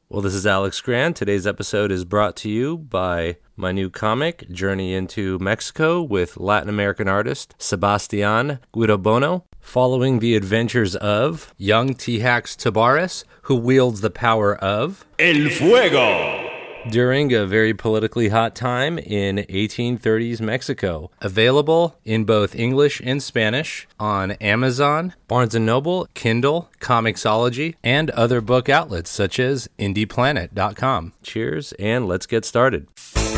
Well, this is Alex Grant. Today's episode is brought to you by my new comic, Journey into Mexico, with Latin American artist Sebastián Guidobono, following the adventures of young T-Hax Tabares, who wields the power of El Fuego during a very politically hot time in 1830s Mexico. Available in both English and Spanish on Amazon, Barnes & Noble, Kindle, Comixology, and other book outlets such as IndiePlanet.com. Cheers, and let's get started.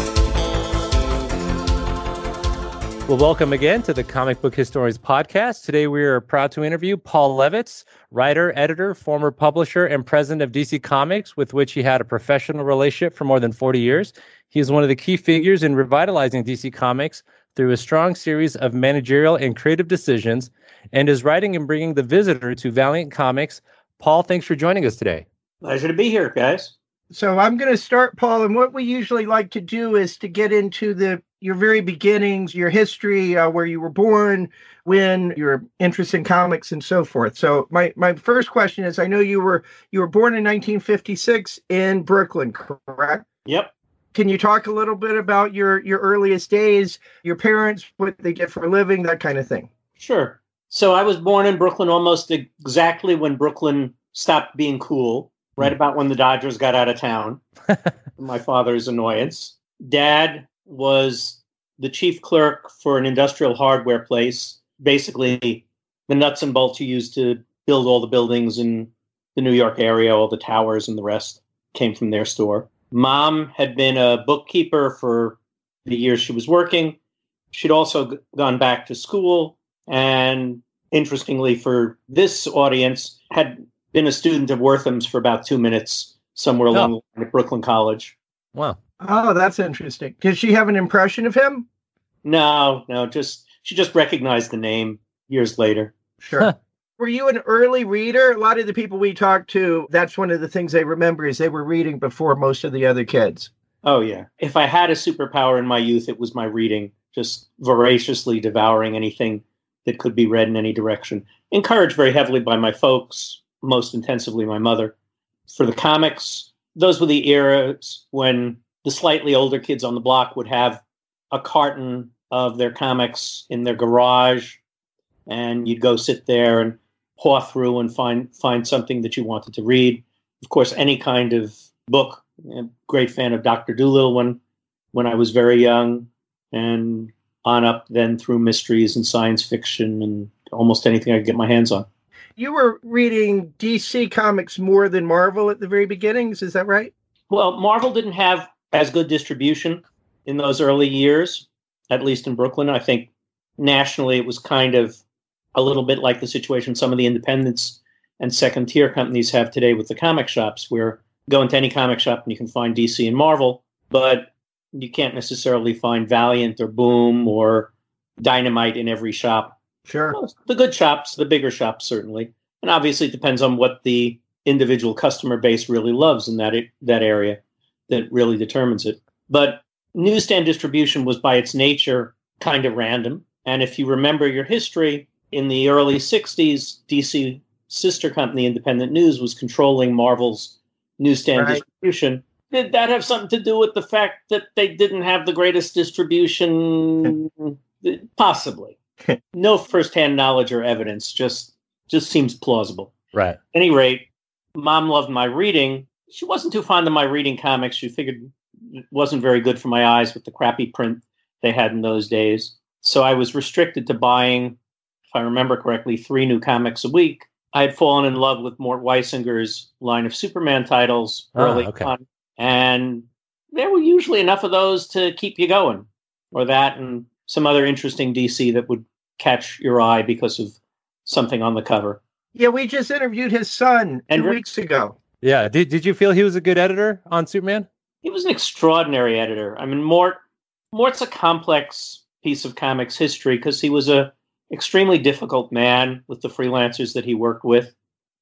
Well, welcome again to the Comic Book Historians Podcast. Today we are proud to interview Paul Levitz, writer, editor, former publisher, and president of DC Comics, with which he had a professional relationship for more than 40 years. He is one of the key figures in revitalizing DC Comics through a strong series of managerial and creative decisions, and is writing and bringing the visitor to Valiant Comics. Paul, thanks for joining us today. Pleasure to be here, guys. So I'm going to start, Paul, and what we usually like to do is to get into your very beginnings, your history, where you were born, when your interest in comics, and so forth. So my first question is: I know you were born in 1956 in Brooklyn, correct? Yep. Can you talk a little bit about your earliest days, your parents, what they did for a living, that kind of thing? Sure. So I was born in Brooklyn almost exactly when Brooklyn stopped being cool. Right about when the Dodgers got out of town, my father's annoyance. Dad was the chief clerk for an industrial hardware place, basically the nuts and bolts you used to build all the buildings in the New York area, all the towers and the rest came from their store. Mom had been a bookkeeper for the years she was working. She'd also gone back to school, and interestingly for this audience, had been a student of Wortham's for about 2 minutes somewhere along the line at Brooklyn College. Wow. Oh, that's interesting. Did she have an impression of him? No, she just recognized the name years later. Sure. Were you an early reader? A lot of the people we talked to, that's one of the things they remember is they were reading before most of the other kids. Oh, yeah. If I had a superpower in my youth, it was my reading, just voraciously devouring anything that could be read in any direction. Encouraged very heavily by my folks, most intensively my mother. For the comics, those were the eras when the slightly older kids on the block would have a carton of their comics in their garage, and you'd go sit there and paw through and find something that you wanted to read. Of course, any kind of book. I'm a great fan of Dr. Dolittle when I was very young, and on up then through mysteries and science fiction and almost anything I could get my hands on. You were reading DC Comics more than Marvel at the very beginnings, is that right? Well, Marvel didn't have as good distribution in those early years, at least in Brooklyn. I think nationally it was kind of a little bit like the situation some of the independents and second-tier companies have today with the comic shops, where you go into any comic shop and you can find DC and Marvel, but you can't necessarily find Valiant or Boom or Dynamite in every shop. Sure. Well, the good shops, the bigger shops, certainly. And obviously it depends on what the individual customer base really loves in that area that really determines it. But newsstand distribution was by its nature kind of random. And if you remember your history, in the early 60s, DC sister company Independent News was controlling Marvel's newsstand distribution. Did that have something to do with the fact that they didn't have the greatest distribution? Possibly. No firsthand knowledge or evidence, just seems plausible. Right. At any rate, Mom loved my reading. She wasn't too fond of my reading comics. She figured it wasn't very good for my eyes with the crappy print they had in those days. So I was restricted to buying, if I remember correctly, 3 new comics a week. I had fallen in love with Mort Weisinger's line of Superman titles early on. And there were usually enough of those to keep you going, or that and some other interesting DC that would catch your eye because of something on the cover. Yeah, we just interviewed his son 2 weeks ago. Yeah. Did you feel he was a good editor on Superman? He was an extraordinary editor. I mean, Mort's a complex piece of comics history because he was a extremely difficult man with the freelancers that he worked with.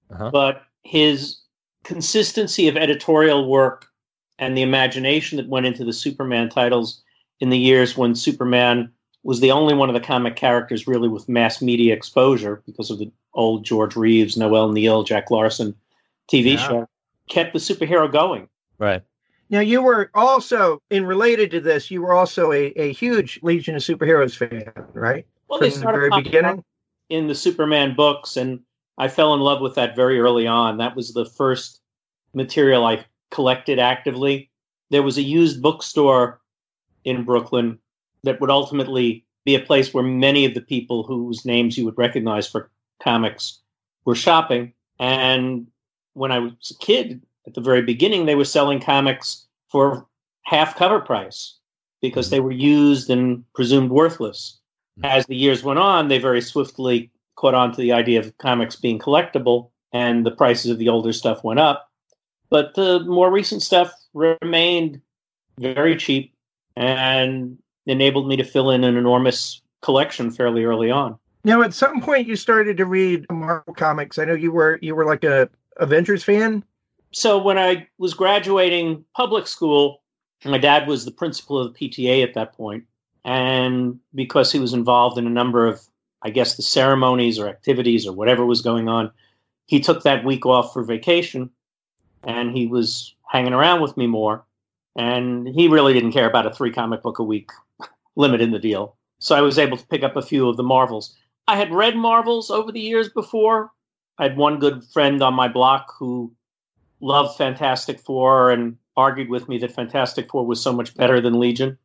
But his consistency of editorial work and the imagination that went into the Superman titles in the years when Superman was the only one of the comic characters really with mass media exposure because of the old George Reeves, Noel Neal, Jack Larson TV show. kept the superhero going. Right. Now, you were also, related to this, you were also a huge Legion of Superheroes fan, right? Well, From they the started very beginning? in the Superman books, and I fell in love with that very early on. That was the first material I collected actively. There was a used bookstore in Brooklyn that would ultimately be a place where many of the people whose names you would recognize for comics were shopping. And when I was a kid, at the very beginning, they were selling comics for half cover price because they were used and presumed worthless. As the years went on, they very swiftly caught on to the idea of comics being collectible, and the prices of the older stuff went up. But the more recent stuff remained very cheap and enabled me to fill in an enormous collection fairly early on. Now, at some point, you started to read Marvel comics. I know you were like a Avengers fan. So when I was graduating public school, my dad was the principal of the PTA at that point. And because he was involved in a number of, I guess, the ceremonies or activities or whatever was going on, he took that week off for vacation, and he was hanging around with me more. And he really didn't care about a 3 comic book a week limit in the deal. So I was able to pick up a few of the Marvels. I had read Marvels over the years before. I had one good friend on my block who loved Fantastic Four and argued with me that Fantastic Four was so much better than Legion.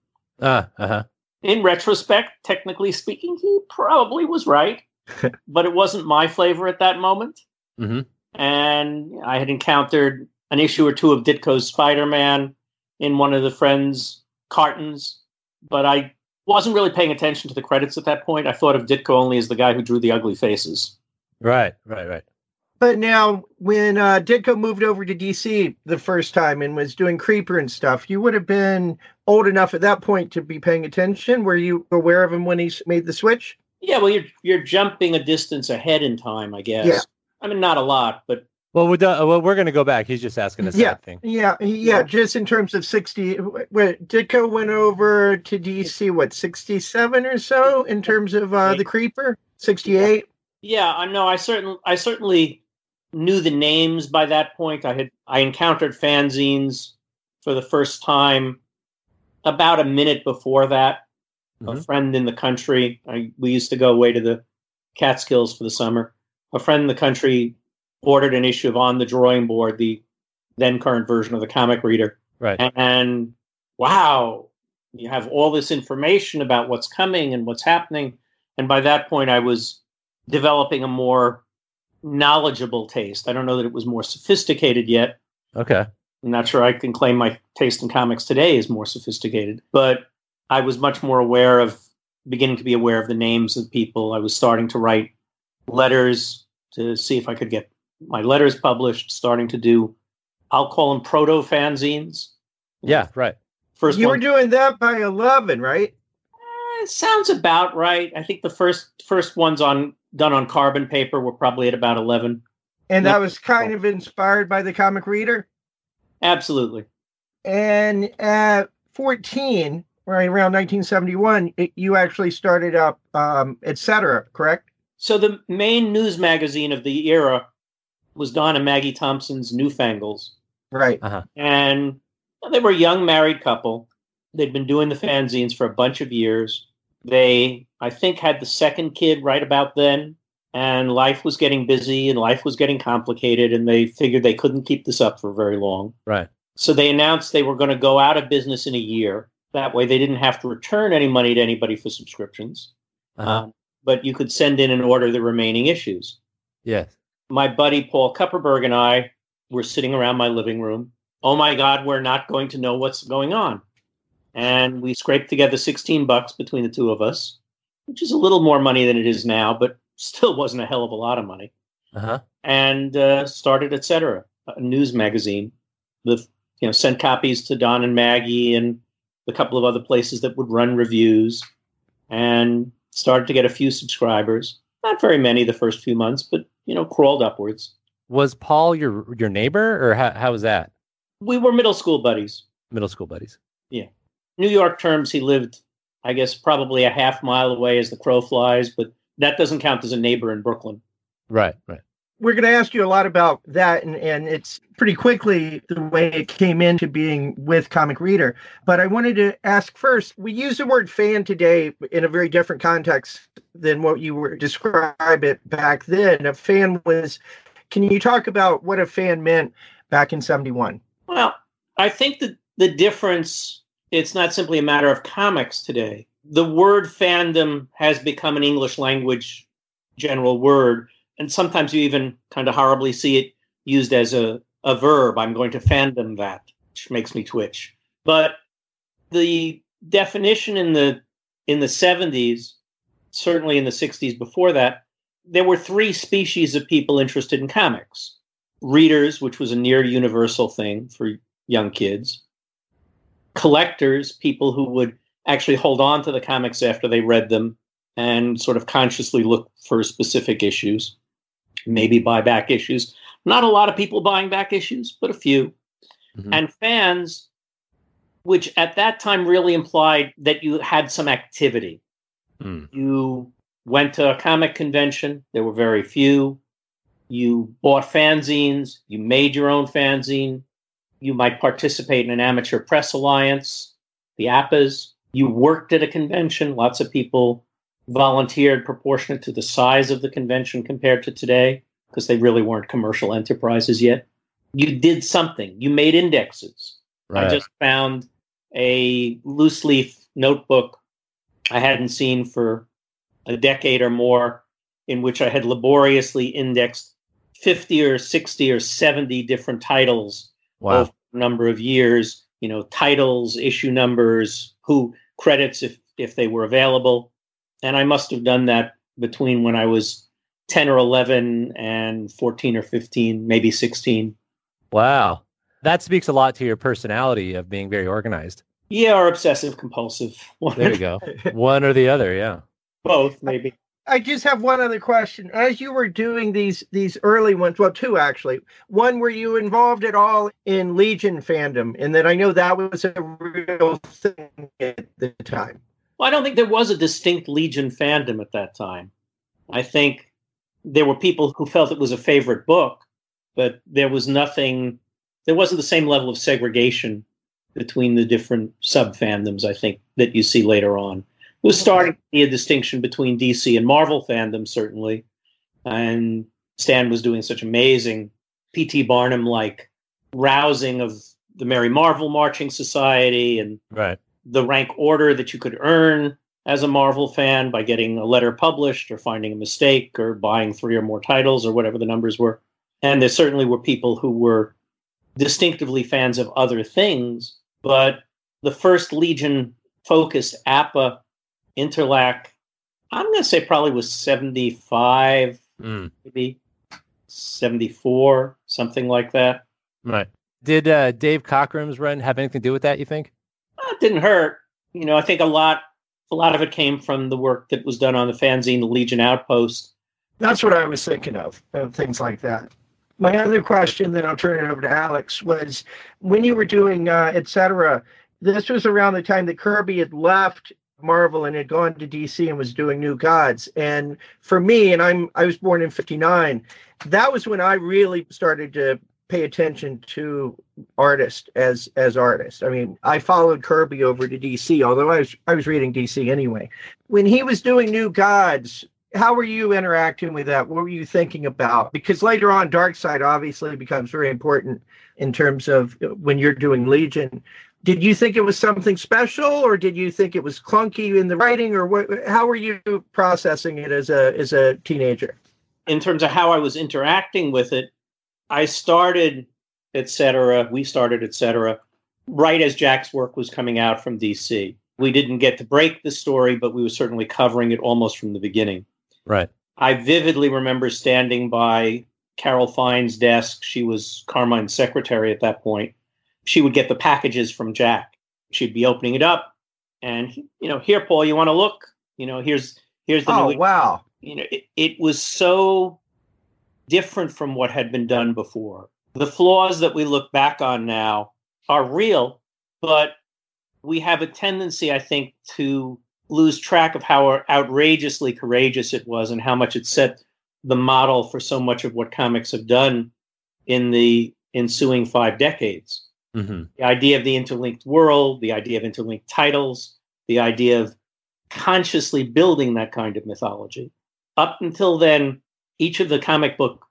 In retrospect, technically speaking, he probably was right, but it wasn't my flavor at that moment. Mm-hmm. And I had encountered an issue or two of Ditko's Spider-Man in one of the friends' cartons, but I wasn't really paying attention to the credits at that point. I thought of Ditko only as the guy who drew the ugly faces. Right. But now, when Ditko moved over to DC the first time and was doing Creeper and stuff, you would have been old enough at that point to be paying attention. Were you aware of him when he made the switch? Yeah, well, you're jumping a distance ahead in time, I guess. Yeah. I mean, not a lot, but... Well, we're going to go back. He's just asking the same thing. Yeah. Just in terms of 60, Ditko went over to DC, 67 or so in terms of the Creeper? 68? Yeah, I know. I certainly knew the names by that point. I encountered fanzines for the first time about a minute before that. Mm-hmm. A friend in the country, we used to go away to the Catskills for the summer. A friend in the country ordered an issue of On the Drawing Board, the then current version of the Comic Reader. Right. And wow, you have all this information about what's coming and what's happening. And by that point, I was developing a more knowledgeable taste. I don't know that it was more sophisticated yet. Okay. I'm not sure I can claim my taste in comics today is more sophisticated, but I was much more beginning to be aware of the names of people. I was starting to write letters to see if I could get my letters published, starting to do, I'll call them proto-fanzines. Yeah, right. You were doing that by 11, right? It sounds about right. I think the first ones done on carbon paper were probably at about 11. And that was kind of inspired by the Comic Reader? Absolutely. And at 14, right around 1971, you actually started up Etc., correct? So the main news magazine of the era was Don and Maggie Thompson's Newfangles. Right. Uh-huh. And they were a young married couple. They'd been doing the fanzines for a bunch of years. They, I think, had the second kid right about then. And life was getting busy and life was getting complicated. And they figured they couldn't keep this up for very long. Right. So they announced they were going to go out of business in a year. That way they didn't have to return any money to anybody for subscriptions. Uh-huh. But you could send in and order the remaining issues. Yes. My buddy Paul Kupperberg and I were sitting around my living room. Oh my God, we're not going to know what's going on. And we scraped together $16 between the two of us, which is a little more money than it is now, but still wasn't a hell of a lot of money. Uh-huh. And started Etc., a news magazine. Sent copies to Don and Maggie and a couple of other places that would run reviews, and started to get a few subscribers. Not very many the first few months, but crawled upwards. Was Paul your neighbor, or how was that? We were middle school buddies. Middle school buddies. Yeah. New York terms, he lived, I guess, probably a half mile away as the crow flies, but that doesn't count as a neighbor in Brooklyn. Right. we're going to ask you a lot about that, and it's pretty quickly the way it came into being with Comic Reader. But I wanted to ask first, we use the word fan today in a very different context than what you were describing it back then. A fan was, can you talk about what a fan meant back in 71? Well, I think that the difference, it's not simply a matter of comics today. The word fandom has become an English language general word, and sometimes you even kind of horribly see it used as a verb. I'm going to fandom that, which makes me twitch. But the definition in the 70s, certainly in the 60s before that, there were three species of people interested in comics. Readers, which was a near universal thing for young kids. Collectors, people who would actually hold on to the comics after they read them and sort of consciously look for specific issues, maybe buy back issues. Not a lot of people buying back issues, but a few. Mm-hmm. And fans, which at that time really implied that you had some activity. Mm. You went to a comic convention. There were very few. You bought fanzines. You made your own fanzine. You might participate in an amateur press alliance, the APAs. You worked at a convention. Lots of people volunteered proportionate to the size of the convention compared to today, because they really weren't commercial enterprises yet. You did something. You made indexes. Right. I just found a loose leaf notebook I hadn't seen for a decade or more, in which I had laboriously indexed 50 or 60 or 70 different titles over a number of years, titles, issue numbers, who credits if they were available. And I must have done that between when I was 10 or 11 and 14 or 15, maybe 16. Wow. That speaks a lot to your personality of being very organized. Yeah, or obsessive compulsive. There you go. One or the other, yeah. Both, maybe. I just have one other question. As you were doing these early ones, well, two actually. One, were you involved at all in Legion fandom? And that I know that was a real thing at the time. Well, I don't think there was a distinct Legion fandom at that time. I think there were people who felt it was a favorite book, but there wasn't the same level of segregation between the different sub-fandoms, I think, that you see later on. It was starting to be a distinction between DC and Marvel fandom, certainly. And Stan was doing such amazing P.T. Barnum-like rousing of the Merry Marvel Marching Society and the rank order that you could earn as a Marvel fan by getting a letter published or finding a mistake or buying 3 or more titles or whatever the numbers were. And there certainly were people who were distinctively fans of other things, but the first Legion-focused APA Interlac, I'm going to say probably was 75, maybe 74, something like that. Right. Did Dave Cockrum's run have anything to do with that, you think? It didn't hurt. I think a lot of it came from the work that was done on the fanzine, the Legion Outpost. That's what I was thinking of things like that. My other question, then I'll turn it over to Alex, was when you were doing etc., this was around the time that Kirby had left Marvel and had gone to DC and was doing New Gods. And for me, and I was born in 59, that was when I really started to pay attention to artists as artists. I mean, I followed Kirby over to DC, although I was reading DC anyway. When he was doing New Gods, how were you interacting with that? What were you thinking about? Because later on, Darkseid obviously becomes very important in terms of when you're doing Legion. Did you think it was something special, or did you think it was clunky in the writing, or what? How were you processing it as a teenager? In terms of how I was interacting with it, I started, etc., we started, etc., right as Jack's work was coming out from DC. We didn't get to break the story, but we were certainly covering it almost from the beginning. Right. I vividly remember standing by Carol Fine's desk. She was Carmine's secretary at that point. She would get the packages from Jack. She'd be opening it up, and here, Paul, you want to look? Here's the new. Oh, wow! It was so different from what had been done before. The flaws that we look back on now are real, but we have a tendency, I think, to lose track of how outrageously courageous it was and how much it set the model for so much of what comics have done in the ensuing 5 decades. Mm-hmm. The idea of the interlinked world, the idea of interlinked titles, the idea of consciously building that kind of mythology. Up until then, each of the comic book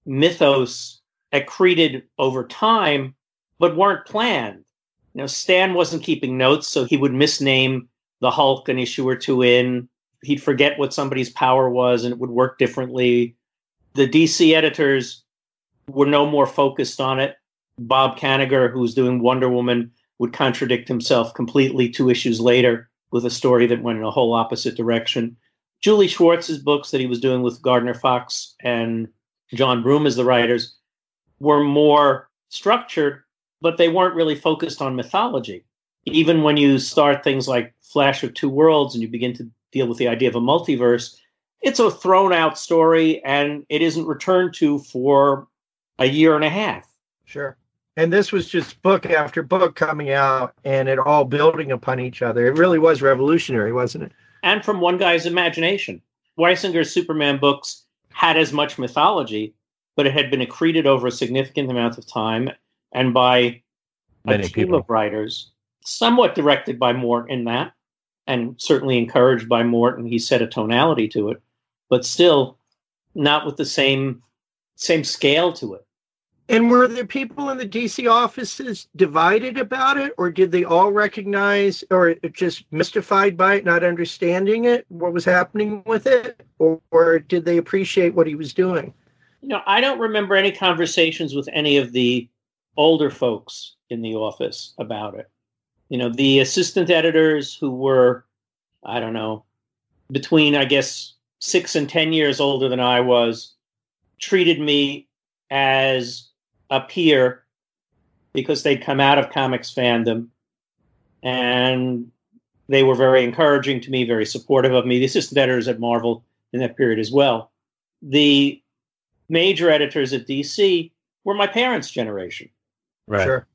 mythos accreted over time, but weren't planned. Stan wasn't keeping notes, so he would misname the Hulk an issue or two in. He'd forget what somebody's power was, and it would work differently. The DC editors were no more focused on it. Bob Kanigher, who was doing Wonder Woman, would contradict himself completely 2 issues later with a story that went in a whole opposite direction. Julie Schwartz's books that he was doing with Gardner Fox and John Broome as the writers were more structured, but they weren't really focused on mythology. Even when you start things like Flash of Two Worlds and you begin to deal with the idea of a multiverse, it's a thrown out story and it isn't returned to for a year and a half. Sure. And this was just book after book coming out and it all building upon each other. It really was revolutionary, wasn't it? And from one guy's imagination. Weisinger's Superman books had as much mythology, but it had been accreted over a significant amount of time and by Many a team people. of writers, somewhat directed by Mort in that, and certainly encouraged by Mort, and he set a tonality to it, but still not with the same scale to it. And were there people in the DC offices divided about it, or did they all recognize, or just mystified by it, not understanding it, what was happening with it, or did they appreciate what he was doing? I don't remember any conversations with any of the older folks in the office about it. The assistant editors who were, I don't know, between, I guess, 6 and 10 years older than I was, treated me as a peer because they'd come out of comics fandom, and they were very encouraging to me, very supportive of me. The assistant editors at Marvel in that period as well. The major editors at DC were my parents' generation. Right. Sure.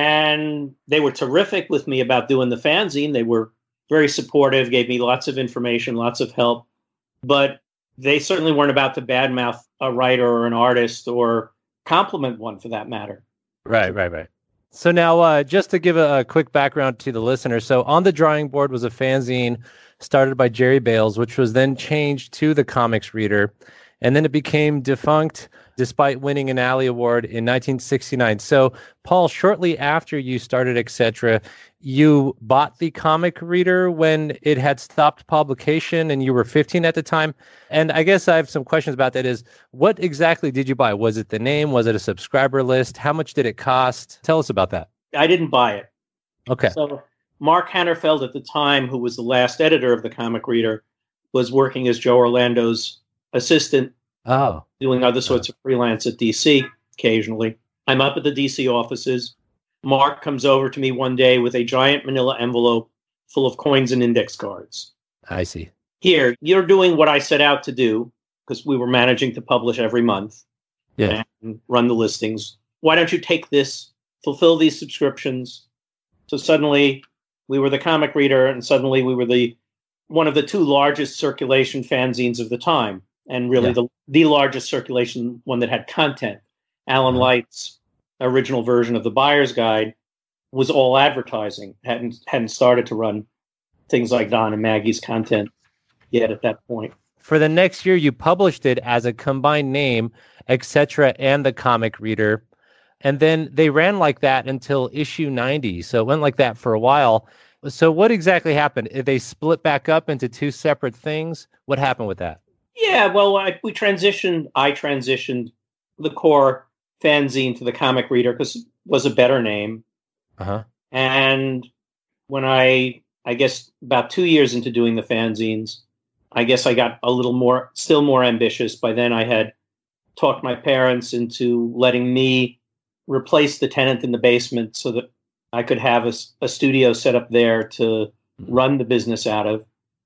And they were terrific with me about doing the fanzine. They were very supportive, gave me lots of information, lots of help. But they certainly weren't about to badmouth a writer or an artist or compliment one for that matter. Right. So now, just to give a quick background to the listener. So On the Drawing Board was a fanzine started by Jerry Bales, which was then changed to the Comics Reader. And then it became defunct despite winning an Alley Award in 1969. So, Paul, shortly after you started Etc., you bought the Comic Reader when it had stopped publication and you were 15 at the time. And I guess I have some questions about that is, what exactly did you buy? Was it the name? Was it a subscriber list? How much did it cost? Tell us about that. I didn't buy it. Okay. So Mark Hannerfeld at the time, who was the last editor of the Comic Reader, was working as Joe Orlando's assistant, doing other sorts of freelance at DC occasionally. I'm up at the DC offices. Mark comes over to me one day with a giant manila envelope full of coins and index cards. I see. Here, you're doing what I set out to do, because we were managing to publish every month and run the listings. Why don't you take this, fulfill these subscriptions? So suddenly we were the Comic Reader, and suddenly we were one of the 2 largest circulation fanzines of the time, and really the largest circulation one that had content. Alan Light's original version of the Buyer's Guide was all advertising, hadn't started to run things like Don and Maggie's content yet at that point. For the next year, you published it as a combined name, Etc., and the Comic Reader. And then they ran like that until issue 90. So it went like that for a while. So what exactly happened? They split back up into 2 separate things? What happened with that? Yeah, well, I transitioned the core fanzine to the Comic Reader because it was a better name. Uh-huh. And when I guess about 2 years into doing the fanzines, I guess I got still more ambitious. By then I had talked my parents into letting me replace the tenant in the basement so that I could have a studio set up there to run the business out of.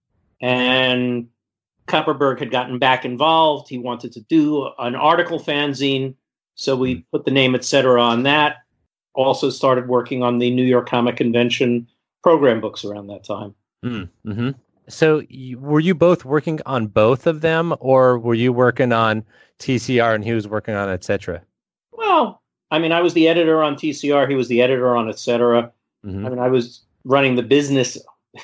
And Kupperberg had gotten back involved. He wanted to do an article fanzine. So we put the name Etc. on that. Also started working on the New York Comic Convention program books around that time. Mm-hmm. So were you both working on both of them, or were you working on TCR and he was working on et cetera? Well, I mean, I was the editor on TCR. He was the editor on et cetera. Mm-hmm. I mean, I was running the business,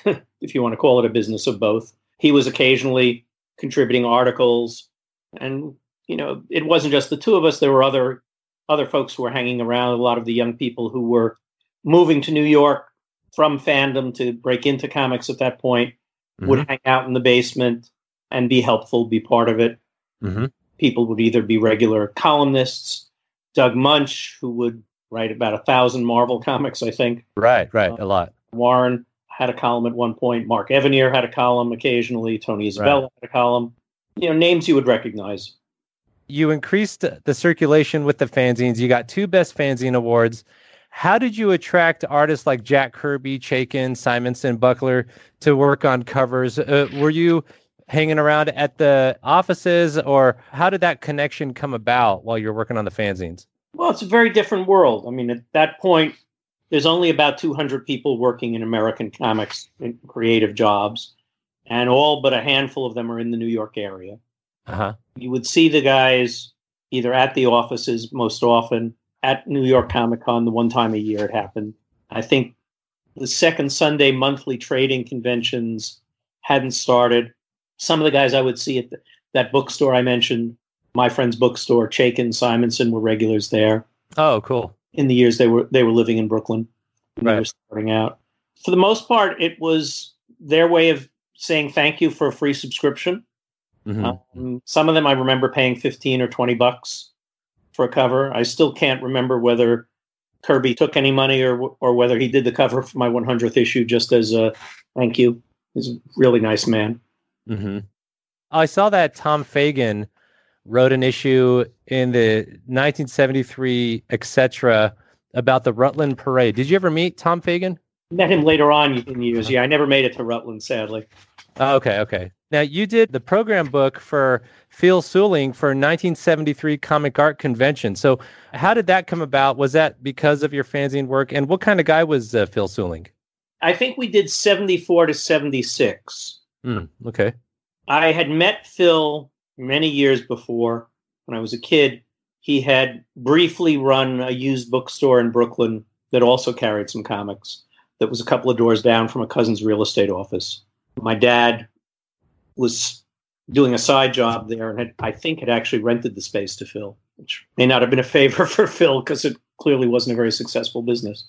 if you want to call it a business, of both. He was occasionally contributing articles. And, it wasn't just the two of us. There were other folks who were hanging around, a lot of the young people who were moving to New York from fandom to break into comics at that point, would hang out in the basement and be helpful, be part of it. Mm-hmm. People would either be regular columnists, Doug Munch, who would write about 1,000 Marvel comics, I think. Right, a lot. Warren had a column at one point. Mark Evanier had a column occasionally. Tony Isabella had a column. Names you would recognize. You increased the circulation with the fanzines. You got 2 Best Fanzine Awards. How did you attract artists like Jack Kirby, Chaykin, Simonson, Buckler to work on covers? Were you hanging around at the offices, or how did that connection come about while you're working on the fanzines? Well, it's a very different world. I mean, at that point, there's only about 200 people working in American comics in creative jobs, and all but a handful of them are in the New York area. Uh-huh. You would see the guys either at the offices, most often at New York Comic Con, the one time a year it happened. I think the second Sunday monthly trading conventions hadn't started. Some of the guys I would see at that bookstore I mentioned, my friend's bookstore, Chaykin, Simonson, were regulars there. Oh, cool. In the years they were living in Brooklyn. Right. They were starting out. For the most part, it was their way of saying thank you for a free subscription. Mm-hmm. Some of them I remember paying $15 or $20 for a cover. I still can't remember whether Kirby took any money or whether he did the cover for my 100th issue just as a thank you. He's a really nice man. Mm-hmm. I saw that Tom Fagan wrote an issue in the 1973 etc. about the Rutland Parade. Did you ever meet Tom Fagan? Met him later on in years. Yeah, I never made it to Rutland, sadly. Okay. Now, you did the program book for Phil Suling for 1973 Comic Art Convention. So how did that come about? Was that because of your fanzine work? And what kind of guy was Phil Suling? I think we did 74 to 76. Okay. I had met Phil many years before. When I was a kid, he had briefly run a used bookstore in Brooklyn that also carried some comics. That was a couple of doors down from a cousin's real estate office. My dad was doing a side job there and I think had actually rented the space to Phil, which may not have been a favor for Phil because it clearly wasn't a very successful business.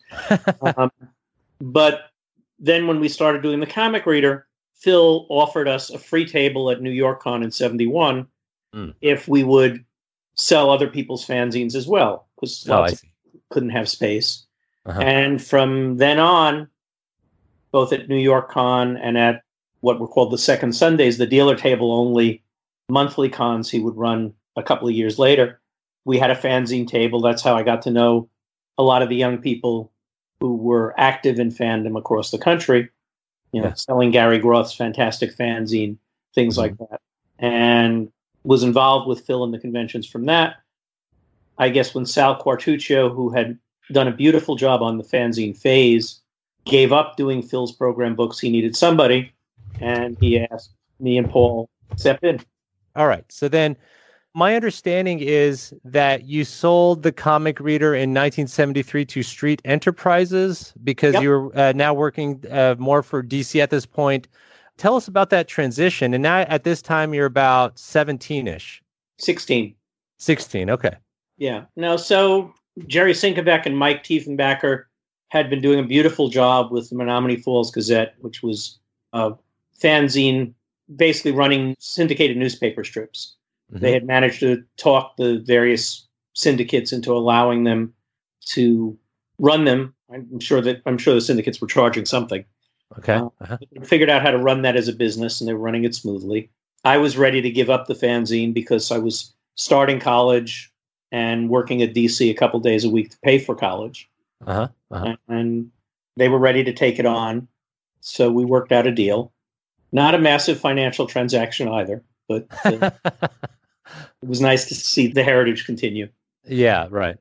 But then when we started doing the comic reader, Phil offered us a free table at New York Con in 71 if we would sell other people's fanzines as well, because couldn't have space. Uh-huh. And from then on, both at New York Con and at what were called the Second Sundays, the dealer table only monthly cons he would run a couple of years later, we had a fanzine table. That's how I got to know a lot of the young people who were active in fandom across the country, selling Gary Groth's fantastic fanzine, things like that. And was involved with Phil in the conventions from that. I guess when Sal Quartuccio, who had done a beautiful job on the fanzine phase, gave up doing Phil's program books, he needed somebody. And he asked me and Paul to step in. All right. So then my understanding is that you sold the comic reader in 1973 to Street Enterprises because you were now working more for DC at this point. Tell us about that transition. And now at this time, you're about 17-ish. 16. 16. Okay. Yeah. No, so Jerry Sinkovic and Mike Tiefenbacher had been doing a beautiful job with the Menominee Falls Gazette, which was a fanzine basically running syndicated newspaper strips. They had managed to talk the various syndicates into allowing them to run them. I'm sure the syndicates were charging something. Okay. They figured out how to run that as a business, and they were running it smoothly. I was ready to give up the fanzine because I was starting college and working at DC a couple days a week to pay for college. And they were ready to take it on. So we worked out a deal. Not a massive financial transaction either, but it was nice to see the heritage continue. Yeah, right.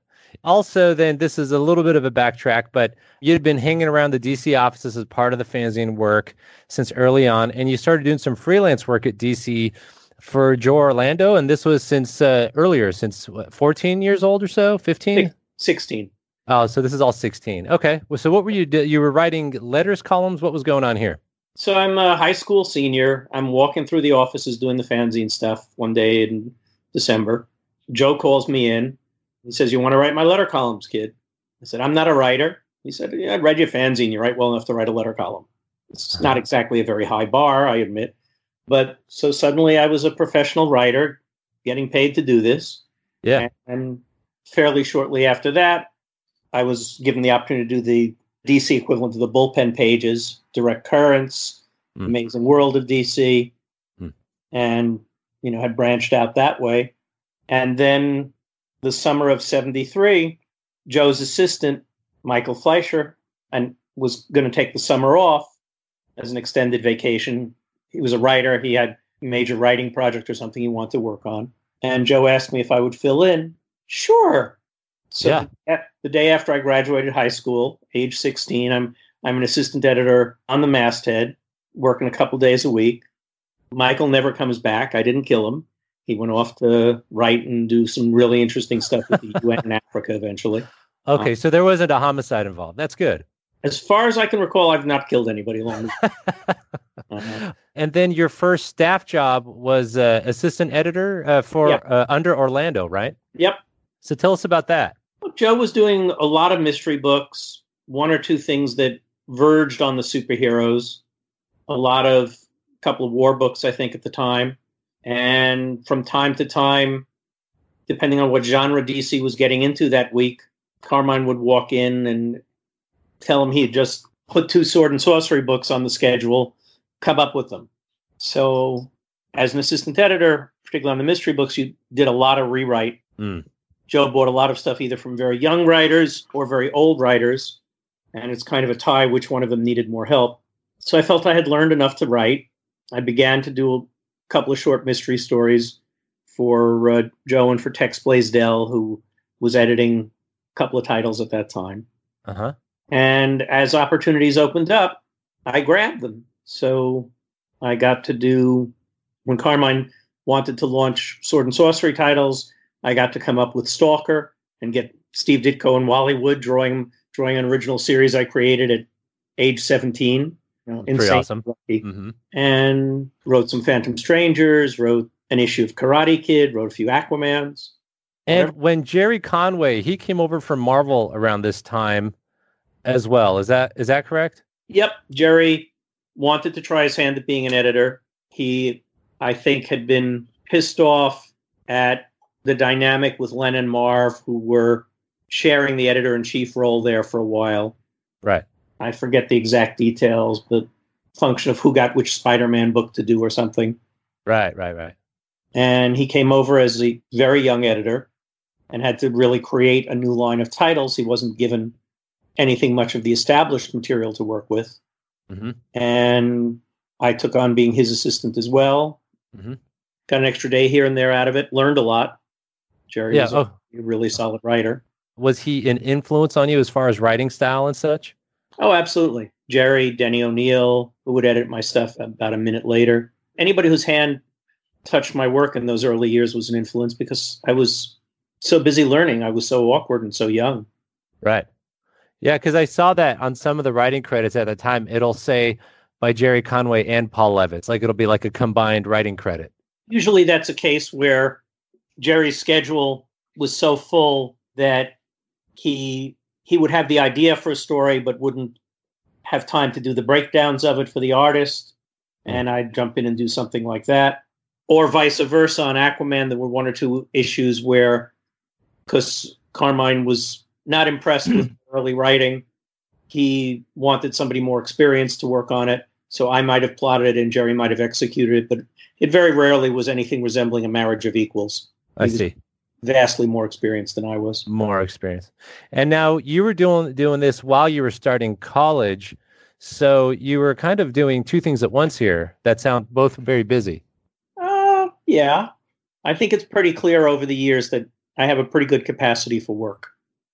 Also, then this is a little bit of a backtrack, but you'd been hanging around the DC offices as part of the fanzine work since early on, and you started doing some freelance work at DC for Joe Orlando, and this was since earlier, since what, 14 years old or so, 15? 16. Oh, so this is all 16. Okay. Well, so what were you you were writing letters columns? What was going on here? So I'm a high school senior. I'm walking through the offices doing the fanzine stuff one day in December. Joe calls me in. He says, "You want to write my letter columns, kid?" I said, "I'm not a writer." He said, "Yeah, I read your fanzine. You write well enough to write a letter column." It's not exactly a very high bar, I admit. But so suddenly I was a professional writer getting paid to do this. Yeah. And fairly shortly after that, I was given the opportunity to do the DC equivalent of the bullpen pages, Direct Currents, Amazing World of DC, and, had branched out that way. And then the summer of 73, Joe's assistant, Michael Fleischer, and was going to take the summer off as an extended vacation. He was a writer. He had a major writing project or something he wanted to work on. And Joe asked me if I would fill in. Sure. So the day after I graduated high school, age 16, I'm an assistant editor on the masthead, working a couple days a week. Michael never comes back. I didn't kill him. He went off to write and do some really interesting stuff with the UN in Africa eventually. Okay, so there wasn't a homicide involved. That's good. As far as I can recall, I've not killed anybody along the And then your first staff job was assistant editor for under Orlando, right? Yep. So tell us about that. Well, Joe was doing a lot of mystery books, one or two things that verged on the superheroes, a couple of war books, I think, at the time. And from time to time, depending on what genre DC was getting into that week, Carmine would walk in and tell him he had just put 2 sword and sorcery books on the schedule, come up with them. So as an assistant editor, particularly on the mystery books, you did a lot of rewrite. Joe bought a lot of stuff either from very young writers or very old writers, and it's kind of a tie which one of them needed more help. So I felt I had learned enough to write. I began to do a couple of short mystery stories for Joe and for Tex Blaisdell, who was editing a couple of titles at that time. And as opportunities opened up, I grabbed them. So I got to do, when Carmine wanted to launch sword and sorcery titles, I got to come up with Stalker and get Steve Ditko and Wally Wood drawing an original series I created at age 17. Pretty awesome. And wrote some Phantom Strangers, wrote an issue of Karate Kid, wrote a few Aquamans. And when Jerry Conway, he came over from Marvel around this time as well. Is that correct? Yep. Jerry wanted to try his hand at being an editor. He, I think, had been pissed off at the dynamic with Len and Marv, who were sharing the editor-in-chief role there for a while. Right. I forget the exact details, but function of who got which Spider-Man book to do or something. Right. And he came over as a very young editor and had to really create a new line of titles. He wasn't given anything much of the established material to work with. And I took on being his assistant as well. Got an extra day here and there out of it. Learned a lot. Jerry was a really solid writer. Was he an influence on you as far as writing style and such? Oh, absolutely. Jerry, Denny O'Neil, who would edit my stuff about a minute later. Anybody whose hand touched my work in those early years was an influence because I was so busy learning. I was so awkward and so young. Right. Yeah, because I saw that on some of the writing credits at the time. It'll say by Jerry Conway and Paul Levitz. Like it'll be like a combined writing credit. Usually that's a case where Jerry's schedule was so full that he would have the idea for a story but wouldn't have time to do the breakdowns of it for the artist, and I'd jump in and do something like that. Or vice versa on Aquaman, there were 1 or 2 issues where, because Carmine was not impressed with early writing, he wanted somebody more experienced to work on it, so I might have plotted it and Jerry might have executed it, but it very rarely was anything resembling a marriage of equals. I see. Vastly more experienced than I was. More experience. And now you were doing this while you were starting college. So you were kind of doing 2 things at once here that sound both very busy. Yeah. I think it's pretty clear over the years that I have a pretty good capacity for work.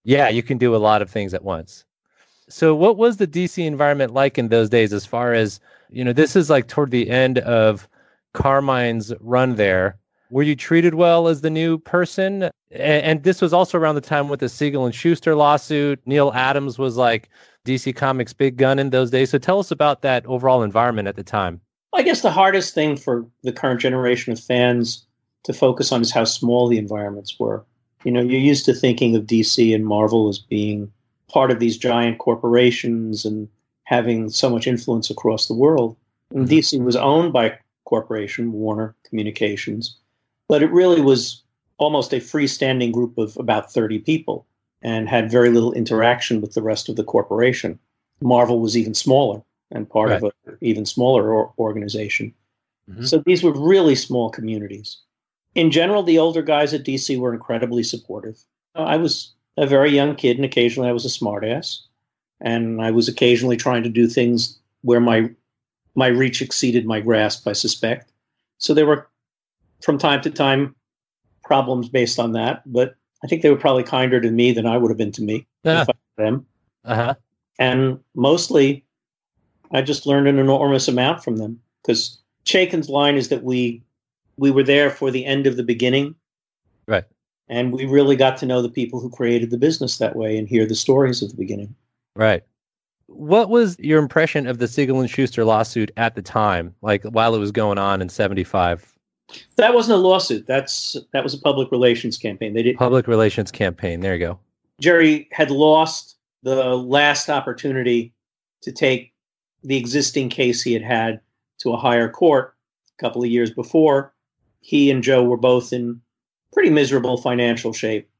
Yeah, you can do a lot of things at once. So what was the DC environment like in those days as far as, this is like toward the end of Carmine's run there. Were you treated well as the new person? And this was also around the time with the Siegel and Schuster lawsuit. Neal Adams was like DC Comics' big gun in those days. So tell us about that overall environment at the time. I guess the hardest thing for the current generation of fans to focus on is how small the environments were. You're used to thinking of DC and Marvel as being part of these giant corporations and having so much influence across the world. And DC was owned by a corporation, Warner Communications, but it really was almost a freestanding group of about 30 people and had very little interaction with the rest of the corporation. Marvel was even smaller and part of an even smaller organization. Mm-hmm. So these were really small communities. In general, the older guys at DC were incredibly supportive. I was a very young kid, and occasionally I was a smartass, and I was occasionally trying to do things where my reach exceeded my grasp, I suspect. So there were, from time to time, problems based on that, but I think they were probably kinder to me than I would have been to me if I were them. Uh-huh. And mostly, I just learned an enormous amount from them, because Chaykin's line is that we were there for the end of the beginning. Right. And we really got to know the people who created the business that way and hear the stories of the beginning. Right. What was your impression of the Siegel and Schuster lawsuit at the time, like while it was going on in 75? That wasn't a lawsuit. That was a public relations campaign. Public relations campaign. There you go. Jerry had lost the last opportunity to take the existing case he had to a higher court a couple of years before. He and Joe were both in pretty miserable financial shape.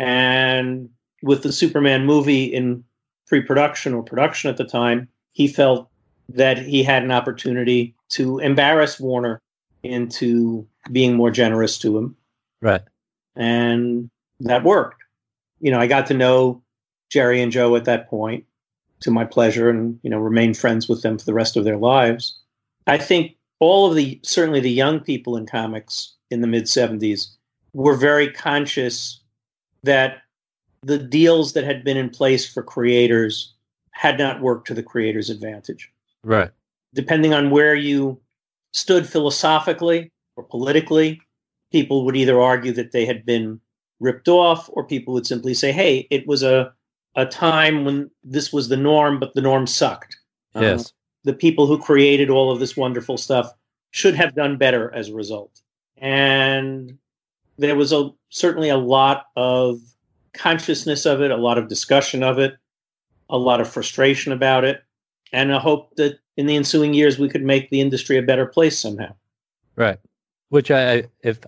And with the Superman movie in pre-production or production at the time, he felt that he had an opportunity to embarrass Warner into being more generous to him. Right. And that worked. I got to know Jerry and Joe at that point to my pleasure and, remained friends with them for the rest of their lives. I think certainly the young people in comics in the mid-70s were very conscious that the deals that had been in place for creators had not worked to the creators' advantage. Right. Depending on where you stood philosophically or politically, people would either argue that they had been ripped off, or people would simply say, hey, it was a time when this was the norm, but the norm sucked. Yes. The people who created all of this wonderful stuff should have done better as a result. And there was certainly a lot of consciousness of it, a lot of discussion of it, a lot of frustration about it, and a hope that in the ensuing years we could make the industry a better place somehow. Right. Which I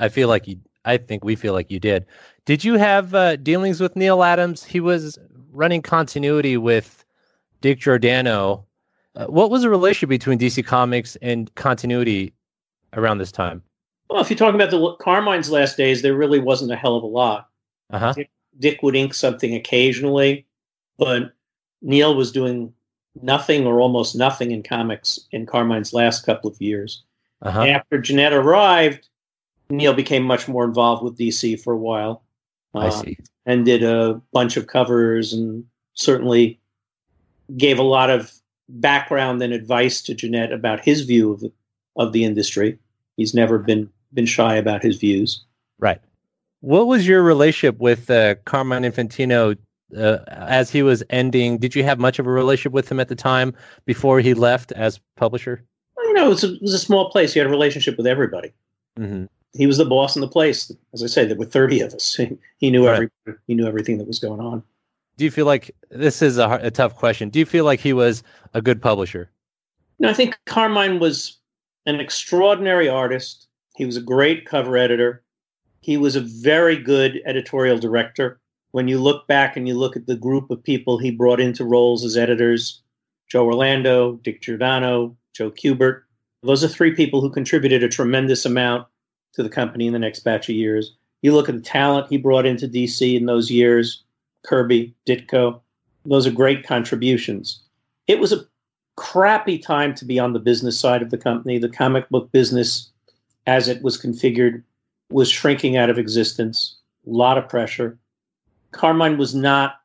think we feel like you did. Did you have dealings with Neal Adams? He was running continuity with Dick Giordano. What was the relationship between DC Comics and continuity around this time? Well, if you're talking about the Carmine's last days, there really wasn't a hell of a lot. Uh-huh. Dick would ink something occasionally, but Neal was doing nothing or almost nothing in comics in Carmine's last couple of years. Uh-huh. After Jeanette arrived, Neal became much more involved with DC for a while. I see. And did a bunch of covers and certainly gave a lot of background and advice to Jeanette about his view of the industry. He's never been shy about his views. Right. What was your relationship with Carmine Infantino as he was ending? Did you have much of a relationship with him at the time before he left as publisher? Well, it was a small place. He had a relationship with everybody. Mm-hmm. He was the boss in the place. As I say, there were 30 of us. He knew he knew everything that was going on. Do you feel like, this is a tough question, do you feel like he was a good publisher? No, I think Carmine was an extraordinary artist. He was a great cover editor. He was a very good editorial director. When you look back and you look at the group of people he brought into roles as editors, Joe Orlando, Dick Giordano, Joe Kubert, those are three people who contributed a tremendous amount to the company in the next batch of years. You look at the talent he brought into DC in those years, Kirby, Ditko, those are great contributions. It was a crappy time to be on the business side of the company. The comic book business, as it was configured, was shrinking out of existence. A lot of pressure. Carmine was not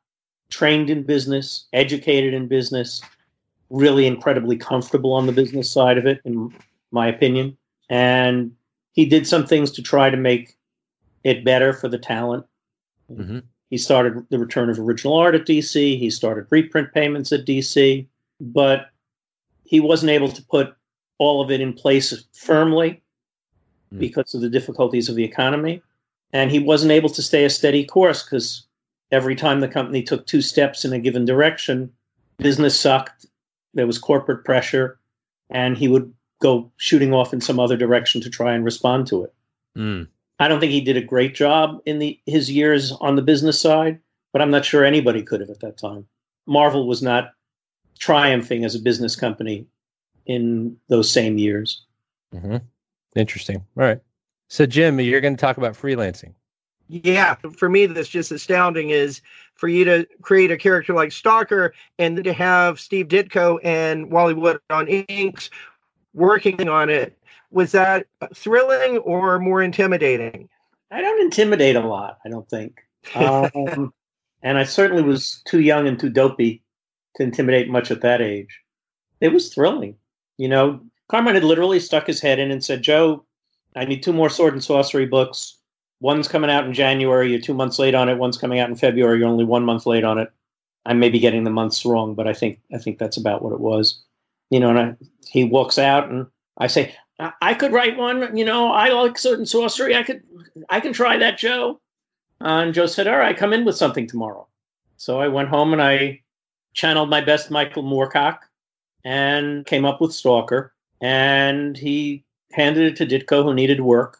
trained in business, educated in business, really incredibly comfortable on the business side of it, in my opinion. And he did some things to try to make it better for the talent. Mm-hmm. He started the return of original art at DC. He started reprint payments at DC, but he wasn't able to put all of it in place firmly because of the difficulties of the economy. And he wasn't able to stay a steady course because every time the company took 2 steps in a given direction, business sucked. There was corporate pressure, and he would go shooting off in some other direction to try and respond to it. I don't think he did a great job in his years on the business side, but I'm not sure anybody could have at that time. Marvel was not triumphing as a business company in those same years. Mm-hmm. Interesting. All right. So, Jim, you're going to talk about freelancing. Yeah, for me, that's just astounding is for you to create a character like Stalker and to have Steve Ditko and Wally Wood on inks working on it. Was that thrilling or more intimidating? I don't intimidate a lot, I don't think. And I certainly was too young and too dopey to intimidate much at that age. It was thrilling. You know, Carmine had literally stuck his head in and said, Joe, I need 2 more sword and sorcery books. One's coming out in January. You're 2 months late on it. One's coming out in February. You're only 1 month late on it. I may be getting the months wrong, but I think that's about what it was. You know, and he walks out and I say, I could write one. You know, I like sword and sorcery. I can try that, Joe. And Joe said, all right, come in with something tomorrow. So I went home and I channeled my best Michael Moorcock and came up with Stalker. And he handed it to Ditko, who needed work.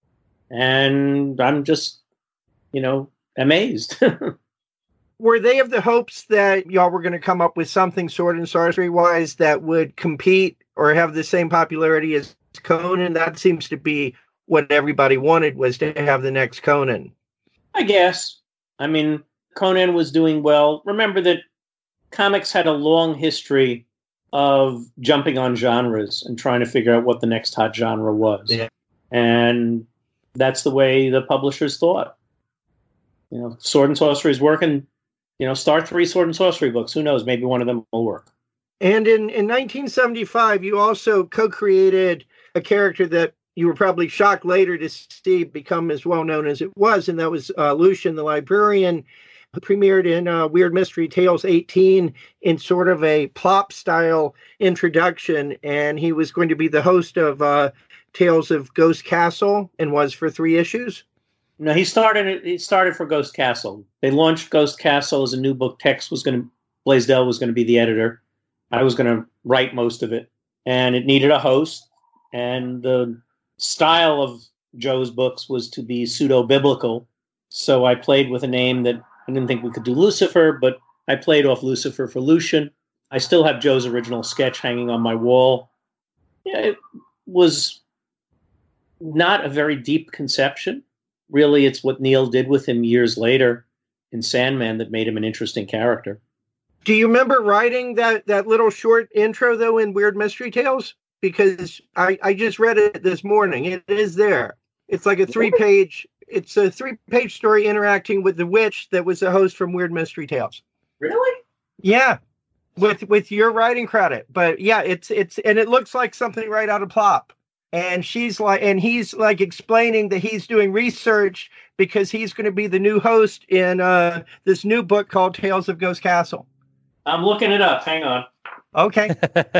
And I'm just, you know, amazed. Were they of the hopes that y'all were going to come up with something sword and sorcery wise that would compete or have the same popularity as Conan? That seems to be what everybody wanted, was to have the next Conan. I guess. I mean, Conan was doing well. Remember that comics had a long history of jumping on genres and trying to figure out what the next hot genre was. Yeah. And that's the way the publishers thought. You know, sword and sorcery is working. You know, start 3 sword and sorcery books. Who knows? Maybe one of them will work. And in 1975, you also co-created a character that you were probably shocked later to see become as well known as it was, and that was Lucian the Librarian, who premiered in Weird Mystery Tales 18 in sort of a plop-style introduction, and he was going to be the host of Tales of Ghost Castle and was for 3 issues. No, he started for Ghost Castle. They launched Ghost Castle as a new book. Blaisdell was going to be the editor. I was going to write most of it. And it needed a host. And the style of Joe's books was to be pseudo-biblical. So I played with a name that I didn't think we could do Lucifer, but I played off Lucifer for Lucian. I still have Joe's original sketch hanging on my wall. Yeah, it was not a very deep conception. Really, it's what Neil did with him years later in Sandman that made him an interesting character. Do you remember writing that little short intro, though, in Weird Mystery Tales? Because I just read it this morning. It is there. It's like a 3-page, it's a 3-page story interacting with the witch that was the host from Weird Mystery Tales. Really? Yeah. With your writing credit. But yeah, it's and it looks like something right out of Plop. And he's like explaining that he's doing research because he's going to be the new host in this new book called Tales of Ghost Castle. I'm looking it up. Hang on. Okay.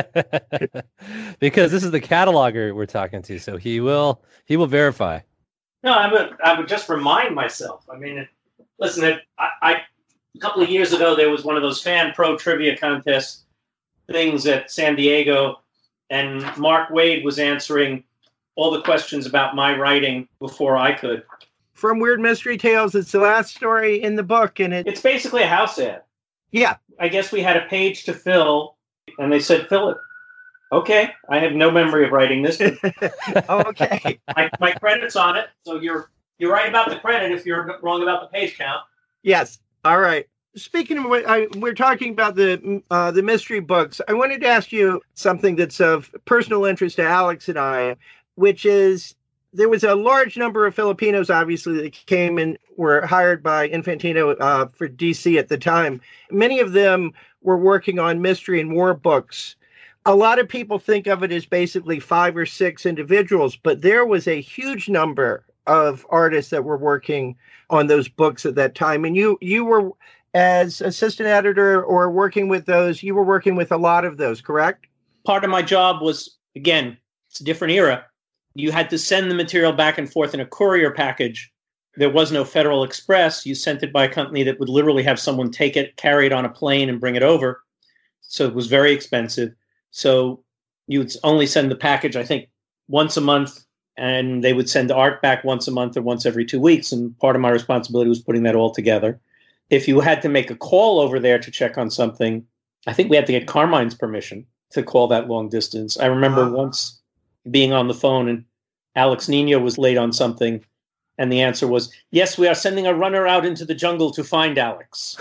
Because this is the cataloger we're talking to, so he will verify. No, I would just remind myself. I mean, listen, a couple of years ago there was one of those fan pro trivia contest things at San Diego. And Mark Wade was answering all the questions about my writing before I could. From Weird Mystery Tales, it's the last story in the book, and it's basically a house ad. Yeah. I guess we had a page to fill, and they said, fill it. Okay. I have no memory of writing this. Okay. my credit's on it, so you're right about the credit if you're wrong about the page count. Yes. All right. Speaking of what we're talking about the mystery books, I wanted to ask you something that's of personal interest to Alex and I, which is there was a large number of Filipinos, obviously, that came and were hired by Infantino for DC at the time. Many of them were working on mystery and war books. A lot of people think of it as basically 5 or 6 individuals, but there was a huge number of artists that were working on those books at that time. And you were, as assistant editor or working with those, you were working with a lot of those, correct? Part of my job was, again, it's a different era. You had to send the material back and forth in a courier package. There was no Federal Express. You sent it by a company that would literally have someone take it, carry it on a plane, and bring it over. So it was very expensive. So you would only send the package, I think, once a month, and they would send art back once a month or once every 2 weeks. And part of my responsibility was putting that all together. If you had to make a call over there to check on something, I think we had to get Carmine's permission to call that long distance. I remember once being on the phone and Alex Nino was late on something, and the answer was, "Yes, we are sending a runner out into the jungle to find Alex."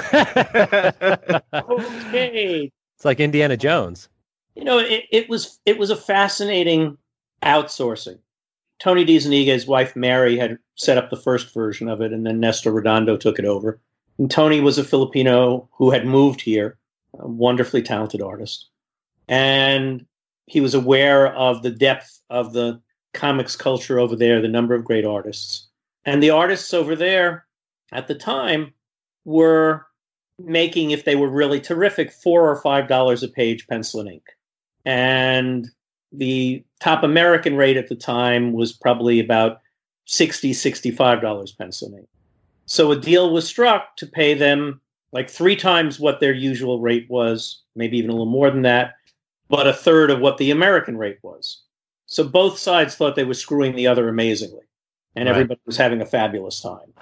Okay. It's like Indiana Jones. You know, it was a fascinating outsourcing. Tony DeZuniga, wife Mary, had set up the first version of it, and then Nestor Redondo took it over. And Tony was a Filipino who had moved here, a wonderfully talented artist. And he was aware of the depth of the comics culture over there, the number of great artists. And the artists over there at the time were making, if they were really terrific, $4 or $5 a page pencil and ink. And the top American rate at the time was probably about $60, $65 pencil and ink. So a deal was struck to pay them like 3 times what their usual rate was, maybe even a little more than that, but a third of what the American rate was. So both sides thought they were screwing the other amazingly, and everybody was having a fabulous time.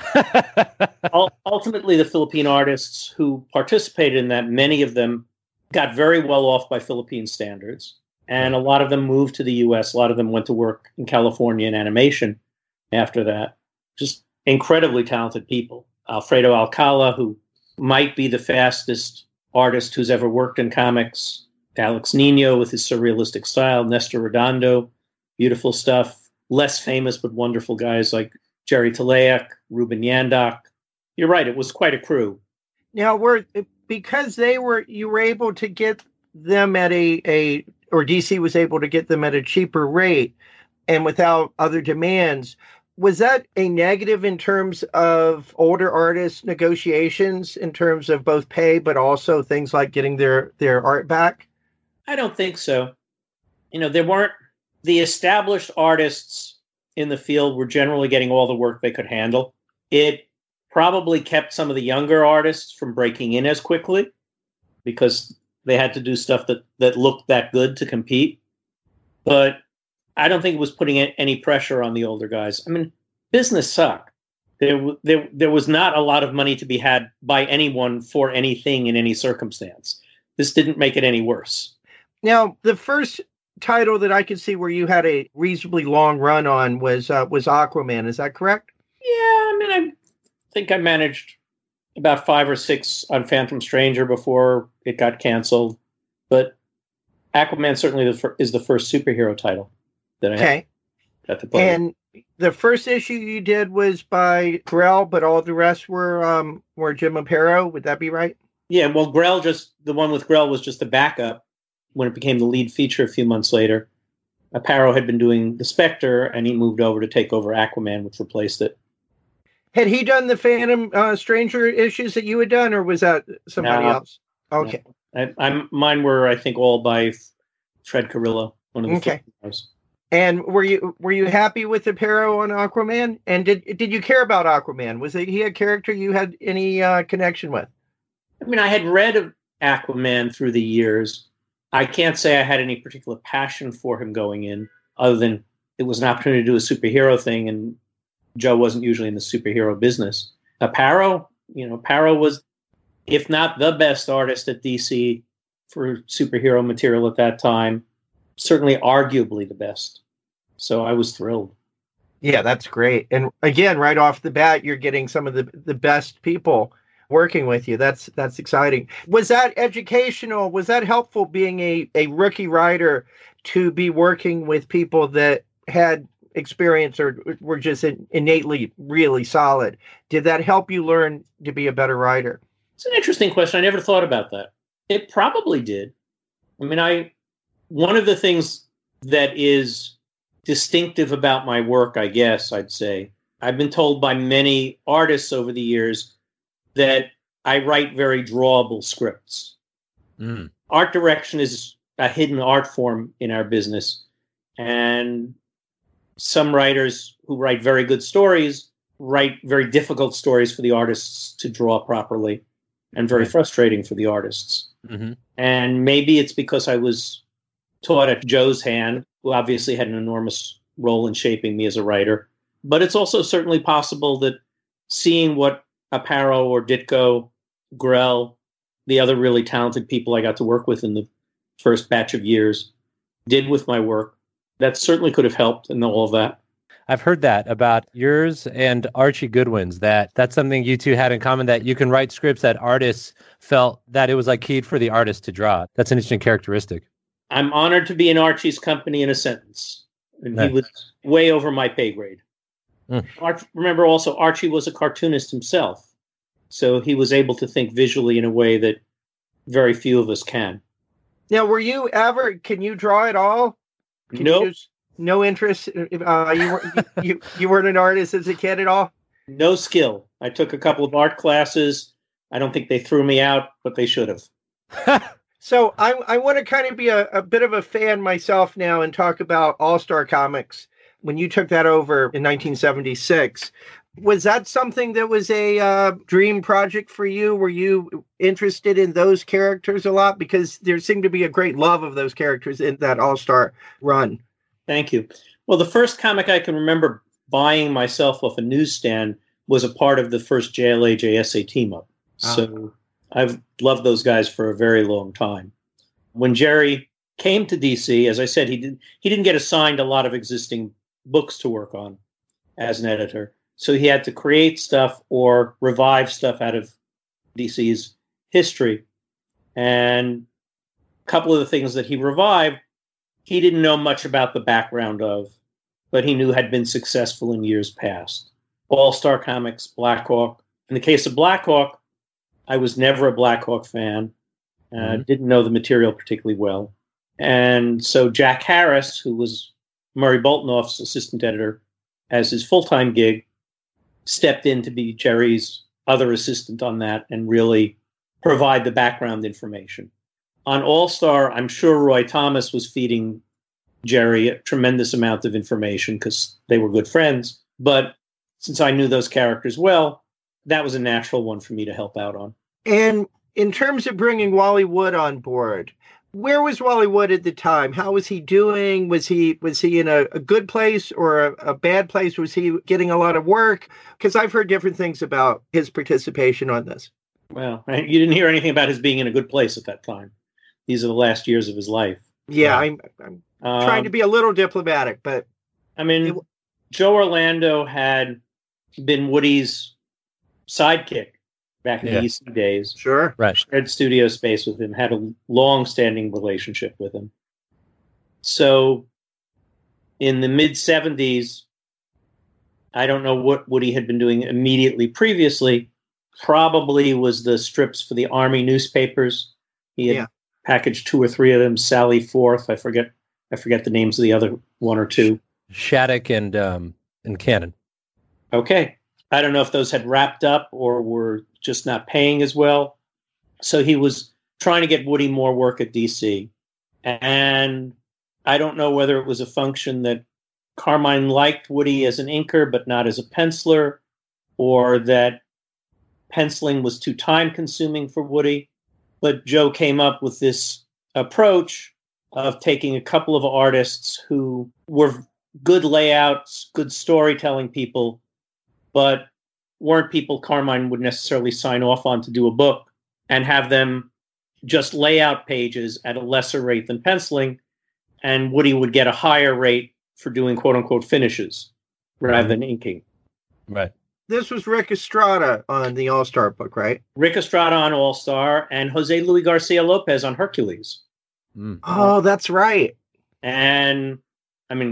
Ultimately, the Philippine artists who participated in that, many of them got very well off by Philippine standards, and a lot of them moved to the U.S. A lot of them went to work in California in animation after that. Just incredibly talented people. Alfredo Alcala, who might be the fastest artist who's ever worked in comics. Alex Nino with his surrealistic style. Nestor Redondo, beautiful stuff. Less famous but wonderful guys like Jerry Talayak, Ruben Yandock. You're right, it was quite a crew. Now, because you were able to get them at or DC was able to get them at a cheaper rate and without other demands. Was that a negative in terms of older artists' negotiations, in terms of both pay, but also things like getting their art back? I don't think so. You know, there weren't the established artists in the field were generally getting all the work they could handle. It probably kept some of the younger artists from breaking in as quickly because they had to do stuff that looked that good to compete. But I don't think it was putting any pressure on the older guys. I mean, business sucked. There was not a lot of money to be had by anyone for anything in any circumstance. This didn't make it any worse. Now, the first title that I could see where you had a reasonably long run on was Aquaman. Is that correct? Yeah, I mean, I think I managed about 5 or 6 on Phantom Stranger before it got canceled. But Aquaman certainly is the first superhero title that I had to play. And the first issue you did was by Grell, but all the rest were Jim Aparo. Would that be right? Yeah, well, the one with Grell was just a backup when it became the lead feature a few months later. Aparo had been doing The Spectre, and he moved over to take over Aquaman, which replaced it. Had he done the Phantom Stranger issues that you had done, or was that somebody else? Okay. No. Mine were, I think, all by Fred Carrillo, one of the Filipinos. And were you happy with Aparo on Aquaman? And did you care about Aquaman? Was he a character you had any connection with? I mean, I had read of Aquaman through the years. I can't say I had any particular passion for him going in, other than it was an opportunity to do a superhero thing, and Joe wasn't usually in the superhero business. Aparo was, if not the best artist at DC for superhero material at that time, certainly arguably the best. So I was thrilled. Yeah, that's great. And again, right off the bat, you're getting some of the best people working with you. That's exciting. Was that educational? Was that helpful being a rookie writer to be working with people that had experience or were just innately really solid. Did that help you learn to be a better writer? It's an interesting question. I never thought about that. It probably did. I mean, one of the things that is distinctive about my work, I guess I'd say, I've been told by many artists over the years that I write very drawable scripts. Art direction is a hidden art form in our business. And some writers who write very good stories write very difficult stories for the artists to draw properly and very frustrating for the artists. And maybe it's because I was taught at Joe's hand, who obviously had an enormous role in shaping me as a writer. But it's also certainly possible that seeing what Aparo or Ditko, Grell, the other really talented people I got to work with in the first batch of years did with my work, that certainly could have helped in all of that. I've heard that about yours and Archie Goodwin's, that's something you two had in common, that you can write scripts that artists felt that it was like keyed for the artist to draw. That's an interesting characteristic. I'm honored to be in Archie's company in a sentence. And he was way over my pay grade. Remember also, Archie was a cartoonist himself. So he was able to think visually in a way that very few of us can. Now, can you draw at all? Nope. No interest? You weren't an artist as a kid at all? No skill. I took a couple of art classes. I don't think they threw me out, but they should have. So I want to kind of be a bit of a fan myself now and talk about All-Star Comics. When you took that over in 1976, was that something that was a dream project for you? Were you interested in those characters a lot? Because there seemed to be a great love of those characters in that All-Star run. Thank you. Well, the first comic I can remember buying myself off a newsstand was a part of the first JLA JSA team-up. So I've loved those guys for a very long time. When Jerry came to DC, as I said, he didn't get assigned a lot of existing books to work on as an editor. So he had to create stuff or revive stuff out of DC's history. And a couple of the things that he revived, he didn't know much about the background of, but he knew had been successful in years past. All-Star Comics, Black Hawk. In the case of Black Hawk, I was never a Black Hawk fan. Didn't know the material particularly well. And so Jack Harris, who was Murray Boltinoff's assistant editor, as his full-time gig, stepped in to be Jerry's other assistant on that and really provide the background information. On All-Star, I'm sure Roy Thomas was feeding Jerry a tremendous amount of information because they were good friends. But since I knew those characters well, that was a natural one for me to help out on. And in terms of bringing Wally Wood on board, where was Wally Wood at the time? How was he doing? Was he in a good place or a bad place? Was he getting a lot of work? Because I've heard different things about his participation on this. Well, you didn't hear anything about his being in a good place at that time. These are the last years of his life. Yeah, I'm trying to be a little diplomatic, but... I mean, Joe Orlando had been Woody's sidekick back in the EC days. Sure. Right. Shared studio space with him, had a long-standing relationship with him. So in the mid-'70s, I don't know what Woody had been doing immediately previously, probably was the strips for the Army newspapers. He had packaged 2 or 3 of them, Sally Forth, I forget the names of the other 1 or 2. Shattuck and Cannon. Okay. I don't know if those had wrapped up or were just not paying as well. So he was trying to get Woody more work at DC. And I don't know whether it was a function that Carmine liked Woody as an inker, but not as a penciler, or that penciling was too time-consuming for Woody. But Joe came up with this approach of taking a couple of artists who were good layouts, good storytelling people, but weren't people Carmine would necessarily sign off on to do a book, and have them just lay out pages at a lesser rate than penciling, and Woody would get a higher rate for doing quote-unquote finishes rather than inking. Right. This was Rick Estrada on the All-Star book, right? Rick Estrada on All-Star and Jose Luis Garcia Lopez on Hercules. Oh, that's right. And, I mean,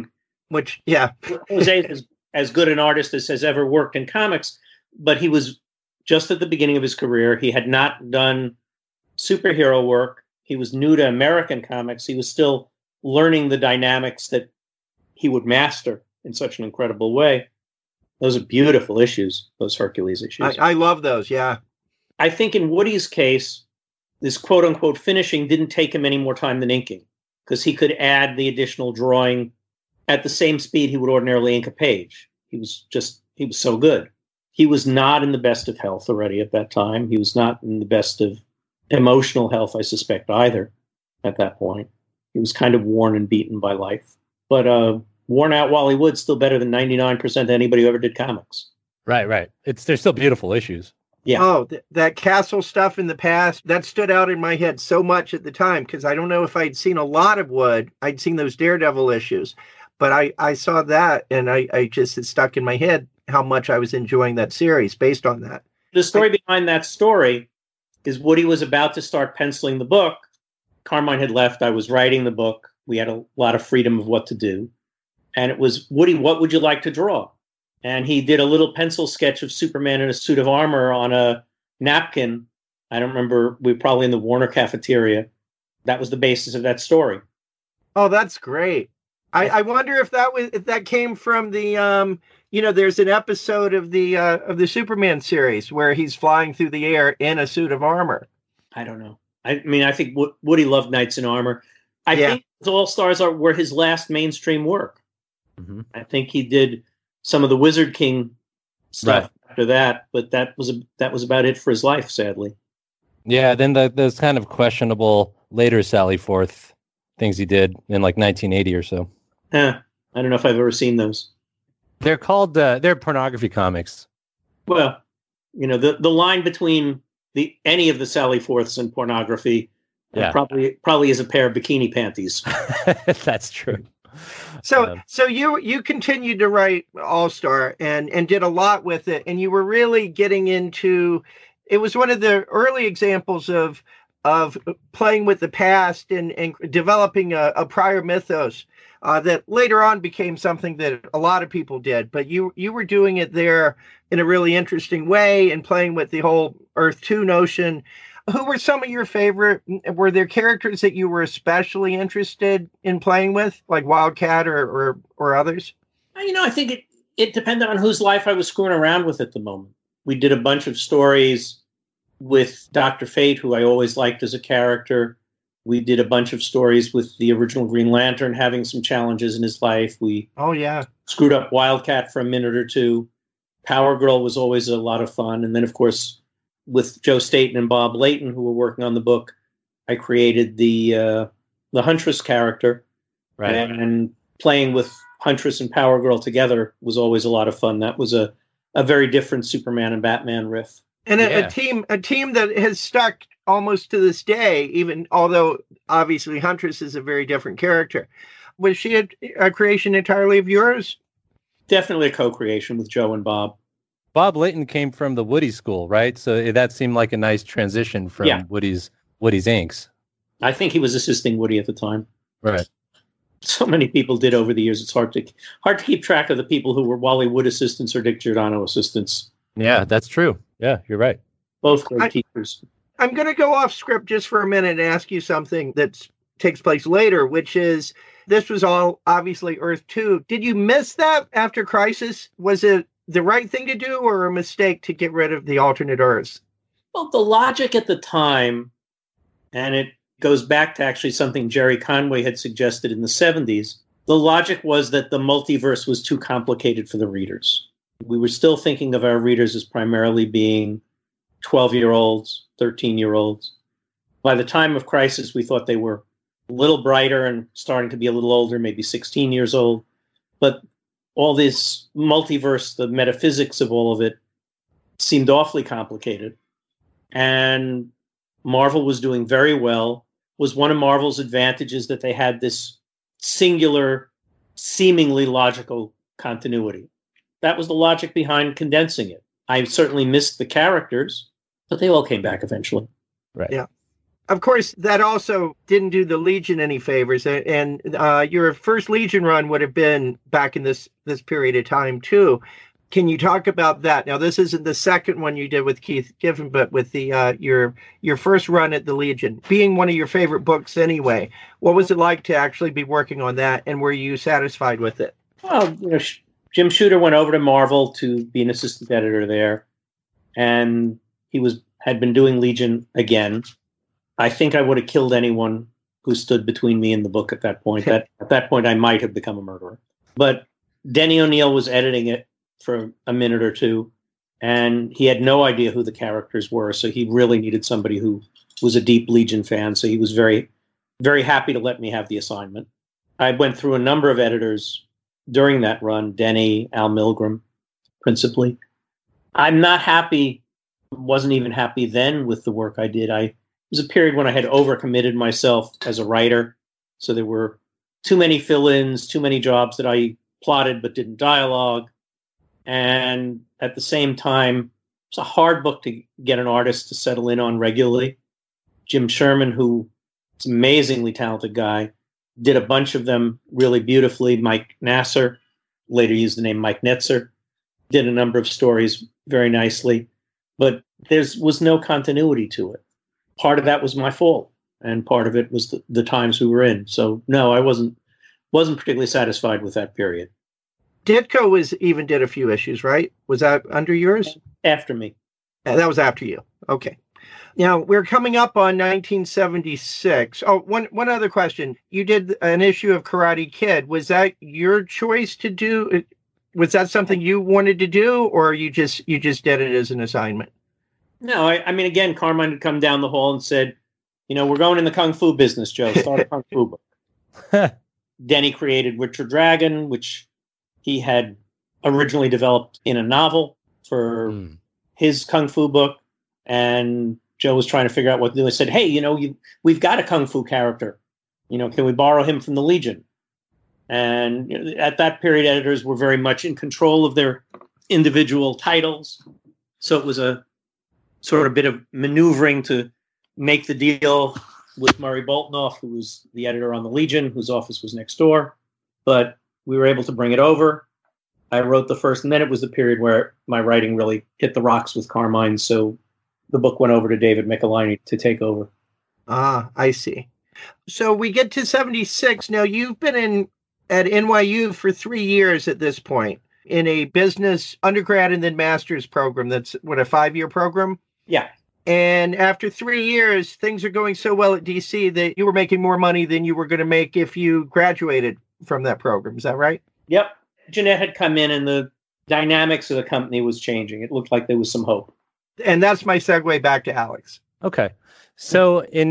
Which, yeah. Jose is as good an artist as has ever worked in comics, but he was just at the beginning of his career. He had not done superhero work. He was new to American comics. He was still learning the dynamics that he would master in such an incredible way. Those are beautiful issues, those Hercules issues. I love those, yeah. I think in Woody's case, this quote-unquote finishing didn't take him any more time than inking, because he could add the additional drawing at the same speed he would ordinarily ink a page. He was so good. He was not in the best of health already at that time. He was not in the best of emotional health, I suspect, either at that point. He was kind of worn and beaten by life. But worn out Wally Wood's still better than 99% of anybody who ever did comics. Right. They're still beautiful issues. Yeah. Oh, that Castle stuff in the past, that stood out in my head so much at the time, because I don't know if I'd seen a lot of Wood. I'd seen those Daredevil issues, but I saw that, and I just, it stuck in my head how much I was enjoying that series based on that. The story behind that story is Woody was about to start penciling the book. Carmine had left. I was writing the book. We had a lot of freedom of what to do. And it was, Woody, what would you like to draw? And he did a little pencil sketch of Superman in a suit of armor on a napkin. I don't remember. We were probably in the Warner cafeteria. That was the basis of that story. Oh, that's great. I wonder if that came from the there's an episode of the Superman series where he's flying through the air in a suit of armor. I don't know. I mean, I think Woody loved Knights in Armor. I think All-Stars were his last mainstream work. Mm-hmm. I think he did some of the Wizard King stuff after that, but that was about it for his life, sadly. Yeah, then those kind of questionable later Sally Forth things he did in like 1980 or so. I don't know if I've ever seen those. They're called they're pornography comics. Well, the line between any of the Sally Forths and pornography probably is a pair of bikini panties. That's true. So you continued to write All-Star and did a lot with it, and you were really getting into. It was one of the early examples of playing with the past and developing a prior mythos that later on became something that a lot of people did. But you were doing it there in a really interesting way and playing with the whole Earth 2 notion. Who were some of your favorite? Were there characters that you were especially interested in playing with, like Wildcat or others? I think it depended on whose life I was screwing around with at the moment. We did a bunch of stories with Dr. Fate, who I always liked as a character. We did a bunch of stories with the original Green Lantern having some challenges in his life. We screwed up Wildcat for a minute or two. Power Girl was always a lot of fun. And then, of course, with Joe Staton and Bob Layton, who were working on the book, I created the Huntress character. Right. And playing with Huntress and Power Girl together was always a lot of fun. That was a very different Superman and Batman riff. And a team that has stuck almost to this day, even although obviously Huntress is a very different character. Was she a creation entirely of yours? Definitely a co-creation with Joe and Bob. Bob Layton came from the Woody school, right? So that seemed like a nice transition from Woody's inks. I think he was assisting Woody at the time. Right. So many people did over the years. It's hard to keep track of the people who were Wally Wood assistants or Dick Giordano assistants. Yeah, that's true. Yeah, you're right. Both great teachers. I'm going to go off script just for a minute and ask you something that takes place later, which is, this was all obviously Earth 2. Did you miss that after Crisis? Was it the right thing to do or a mistake to get rid of the alternate Earths? Well, the logic at the time, and it goes back to actually something Jerry Conway had suggested in the 70s, the logic was that the multiverse was too complicated for the readers. We were still thinking of our readers as primarily being 12-year-olds, 13-year-olds. By the time of Crisis, we thought they were a little brighter and starting to be a little older, maybe 16 years old. But all this multiverse, the metaphysics of all of it, seemed awfully complicated. And Marvel was doing very well. Was one of Marvel's advantages that they had this singular, seemingly logical continuity. That was the logic behind condensing it. I certainly missed the characters, but they all came back eventually. Right. Yeah. Of course, that also didn't do the Legion any favors, and your first Legion run would have been back in this period of time too. Can you talk about that? Now, this isn't the second one you did with Keith Giffen, but with the your first run at the Legion, being one of your favorite books anyway. What was it like to actually be working on that, and were you satisfied with it? Well, Jim Shooter went over to Marvel to be an assistant editor there, and he had been doing Legion again. I think I would have killed anyone who stood between me and the book at that point. At that point, I might have become a murderer. But Denny O'Neil was editing it for a minute or two, and he had no idea who the characters were, so he really needed somebody who was a deep Legion fan, so he was very, very happy to let me have the assignment. I went through a number of editors during that run, Denny, Al Milgrom, principally. I'm not happy, wasn't even happy then with the work I did. It was a period when I had overcommitted myself as a writer. So there were too many fill-ins, too many jobs that I plotted but didn't dialogue. And at the same time, it's a hard book to get an artist to settle in on regularly. Jim Sherman, who is an amazingly talented guy, did a bunch of them really beautifully. Mike Nasser, later used the name Mike Netzer, did a number of stories very nicely. But there was no continuity to it. Part of that was my fault, and part of it was the times we were in. So no, I wasn't particularly satisfied with that period. Ditko did a few issues, right? Was that under yours? After me. That was after you. Okay. Now we're coming up on 1976. Oh, one other question. You did an issue of Karate Kid. Was that your choice to do? Was that something you wanted to do, or you just did it as an assignment? No, I mean, again, Carmine had come down the hall and said, we're going in the Kung Fu business, Joe. Start a Kung Fu book. Denny created Richard Dragon, which he had originally developed in a novel for his Kung Fu book. And Joe was trying to figure out what to do. I said, hey, we've got a Kung Fu character. Can we borrow him from the Legion? And at that period, editors were very much in control of their individual titles. So it was a sort of bit of maneuvering to make the deal with Murray Boltinoff, who was the editor on the Legion, whose office was next door. But we were able to bring it over. I wrote the first, and then it was the period where my writing really hit the rocks with Carmine. So the book went over to David Michelinie to take over. Ah, I see. So we get to 76. Now, you've been at NYU for 3 years at this point in a business undergrad and then master's program. That's a 5-year program? Yeah. And after 3 years, things are going so well at DC that you were making more money than you were going to make if you graduated from that program. Is that right? Yep. Jeanette had come in and the dynamics of the company was changing. It looked like there was some hope. And that's my segue back to Alex. Okay. So in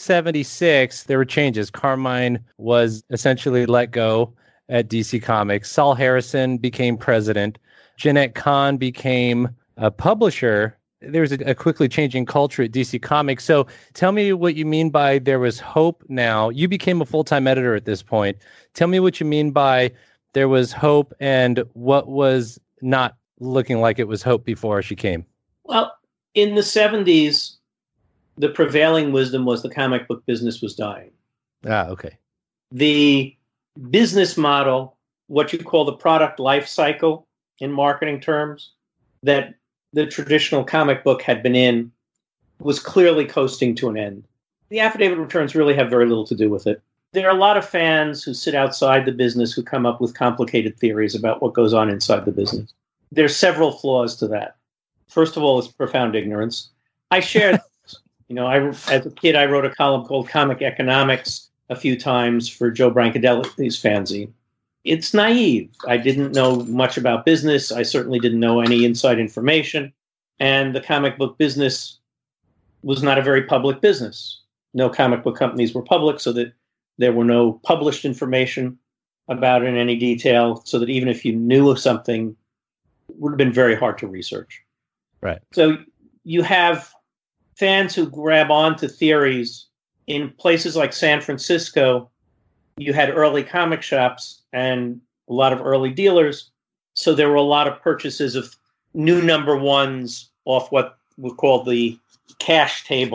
1976, there were changes. Carmine was essentially let go at DC Comics. Saul Harrison became president. Jeanette Kahn became a publisher. There was a quickly changing culture at DC Comics. So tell me what you mean by there was hope now. You became a full-time editor at this point. Tell me what you mean by there was hope and what was not looking like it was hope before she came. Well, in the 70s, the prevailing wisdom was the comic book business was dying. Ah, okay. The business model, what you call the product life cycle in marketing terms, that the traditional comic book had been in, was clearly coasting to an end. The affidavit returns really have very little to do with it. There are a lot of fans who sit outside the business who come up with complicated theories about what goes on inside the business. There's several flaws to that. First of all, it's profound ignorance. I shared, as a kid, I wrote a column called Comic Economics a few times for Joe Brancadelli's fanzine. It's naive. I didn't know much about business. I certainly didn't know any inside information. And the comic book business was not a very public business. No comic book companies were public, so that there were no published information about it in any detail, so that even if you knew of something, it would have been very hard to research. Right. So you have fans who grab onto theories. In places like San Francisco, you had early comic shops and a lot of early dealers. So there were a lot of purchases of new number ones off what we call the cash table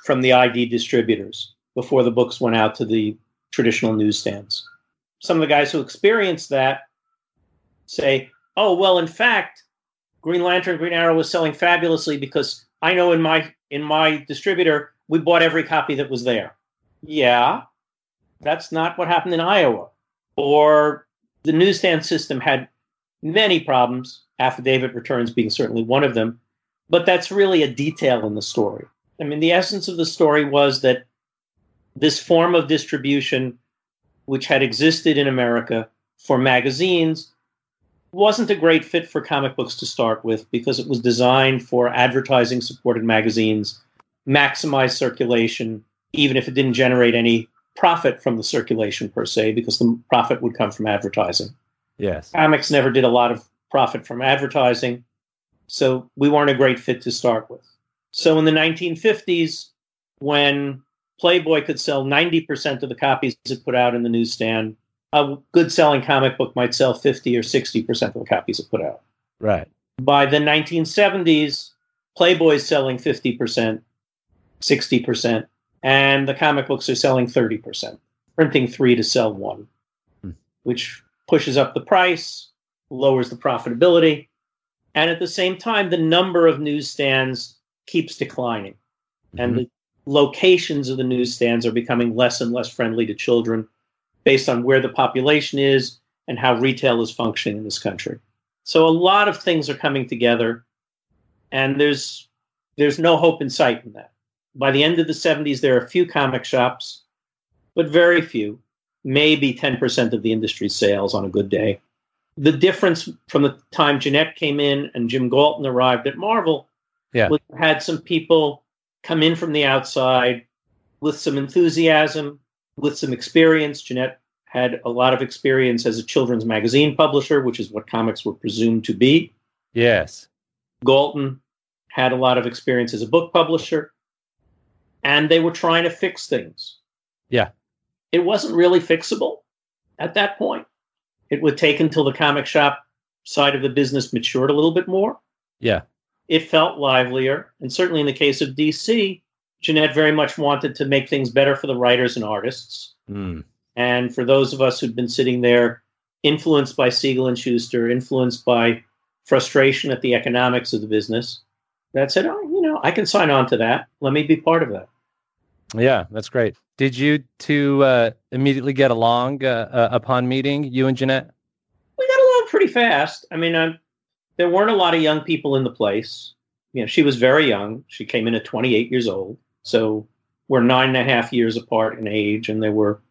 from the ID distributors before the books went out to the traditional newsstands. Some of the guys who experienced that say, oh, well, in fact, Green Lantern, Green Arrow was selling fabulously because I know in my distributor, we bought every copy that was there. Yeah, that's not what happened in Iowa. Or the newsstand system had many problems, affidavit returns being certainly one of them, but that's really a detail in the story. I mean, the essence of the story was that this form of distribution, which had existed in America for magazines, wasn't a great fit for comic books to start with because it was designed for advertising-supported magazines, maximize circulation, even if it didn't generate any profit from the circulation per se, because the profit would come from advertising. Yes. Comics never did a lot of profit from advertising, so we weren't a great fit to start with. So in the 1950s, when Playboy could sell 90% of the copies it put out in the newsstand, a good selling comic book might sell 50 or 60% of the copies it put out. Right. By the 1970s, Playboy's selling 50%, 60%, and the comic books are selling 30%, printing 3 to sell 1, which pushes up the price, lowers the profitability, and at the same time, the number of newsstands keeps declining. And the locations of the newsstands are becoming less and less friendly to children based on where the population is and how retail is functioning in this country. So a lot of things are coming together, and there's no hope in sight in that. By the end of the 70s, there are a few comic shops, but very few, maybe 10% of the industry's sales on a good day. The difference from the time Jeanette came in and Jim Galton arrived at Marvel was had some people come in from the outside with some enthusiasm, with some experience. Jeanette had a lot of experience as a children's magazine publisher, which is what comics were presumed to be. Yes. Galton had a lot of experience as a book publisher, and they were trying to fix things. Yeah. It wasn't really fixable at that point. It would take until the comic shop side of the business matured a little bit more. Yeah. It felt livelier. And certainly in the case of DC, Jeanette very much wanted to make things better for the writers and artists. And for those of us who'd been sitting there influenced by Siegel and Schuster, influenced by frustration at the economics of the business, that said, I can sign on to that. Let me be part of that. Yeah, that's great. Did you two immediately get along upon meeting, you and Jeanette? We got along pretty fast. I mean, there weren't a lot of young people in the place. She was very young. She came in at 28 years old. So we're 9.5 years apart in age. And there were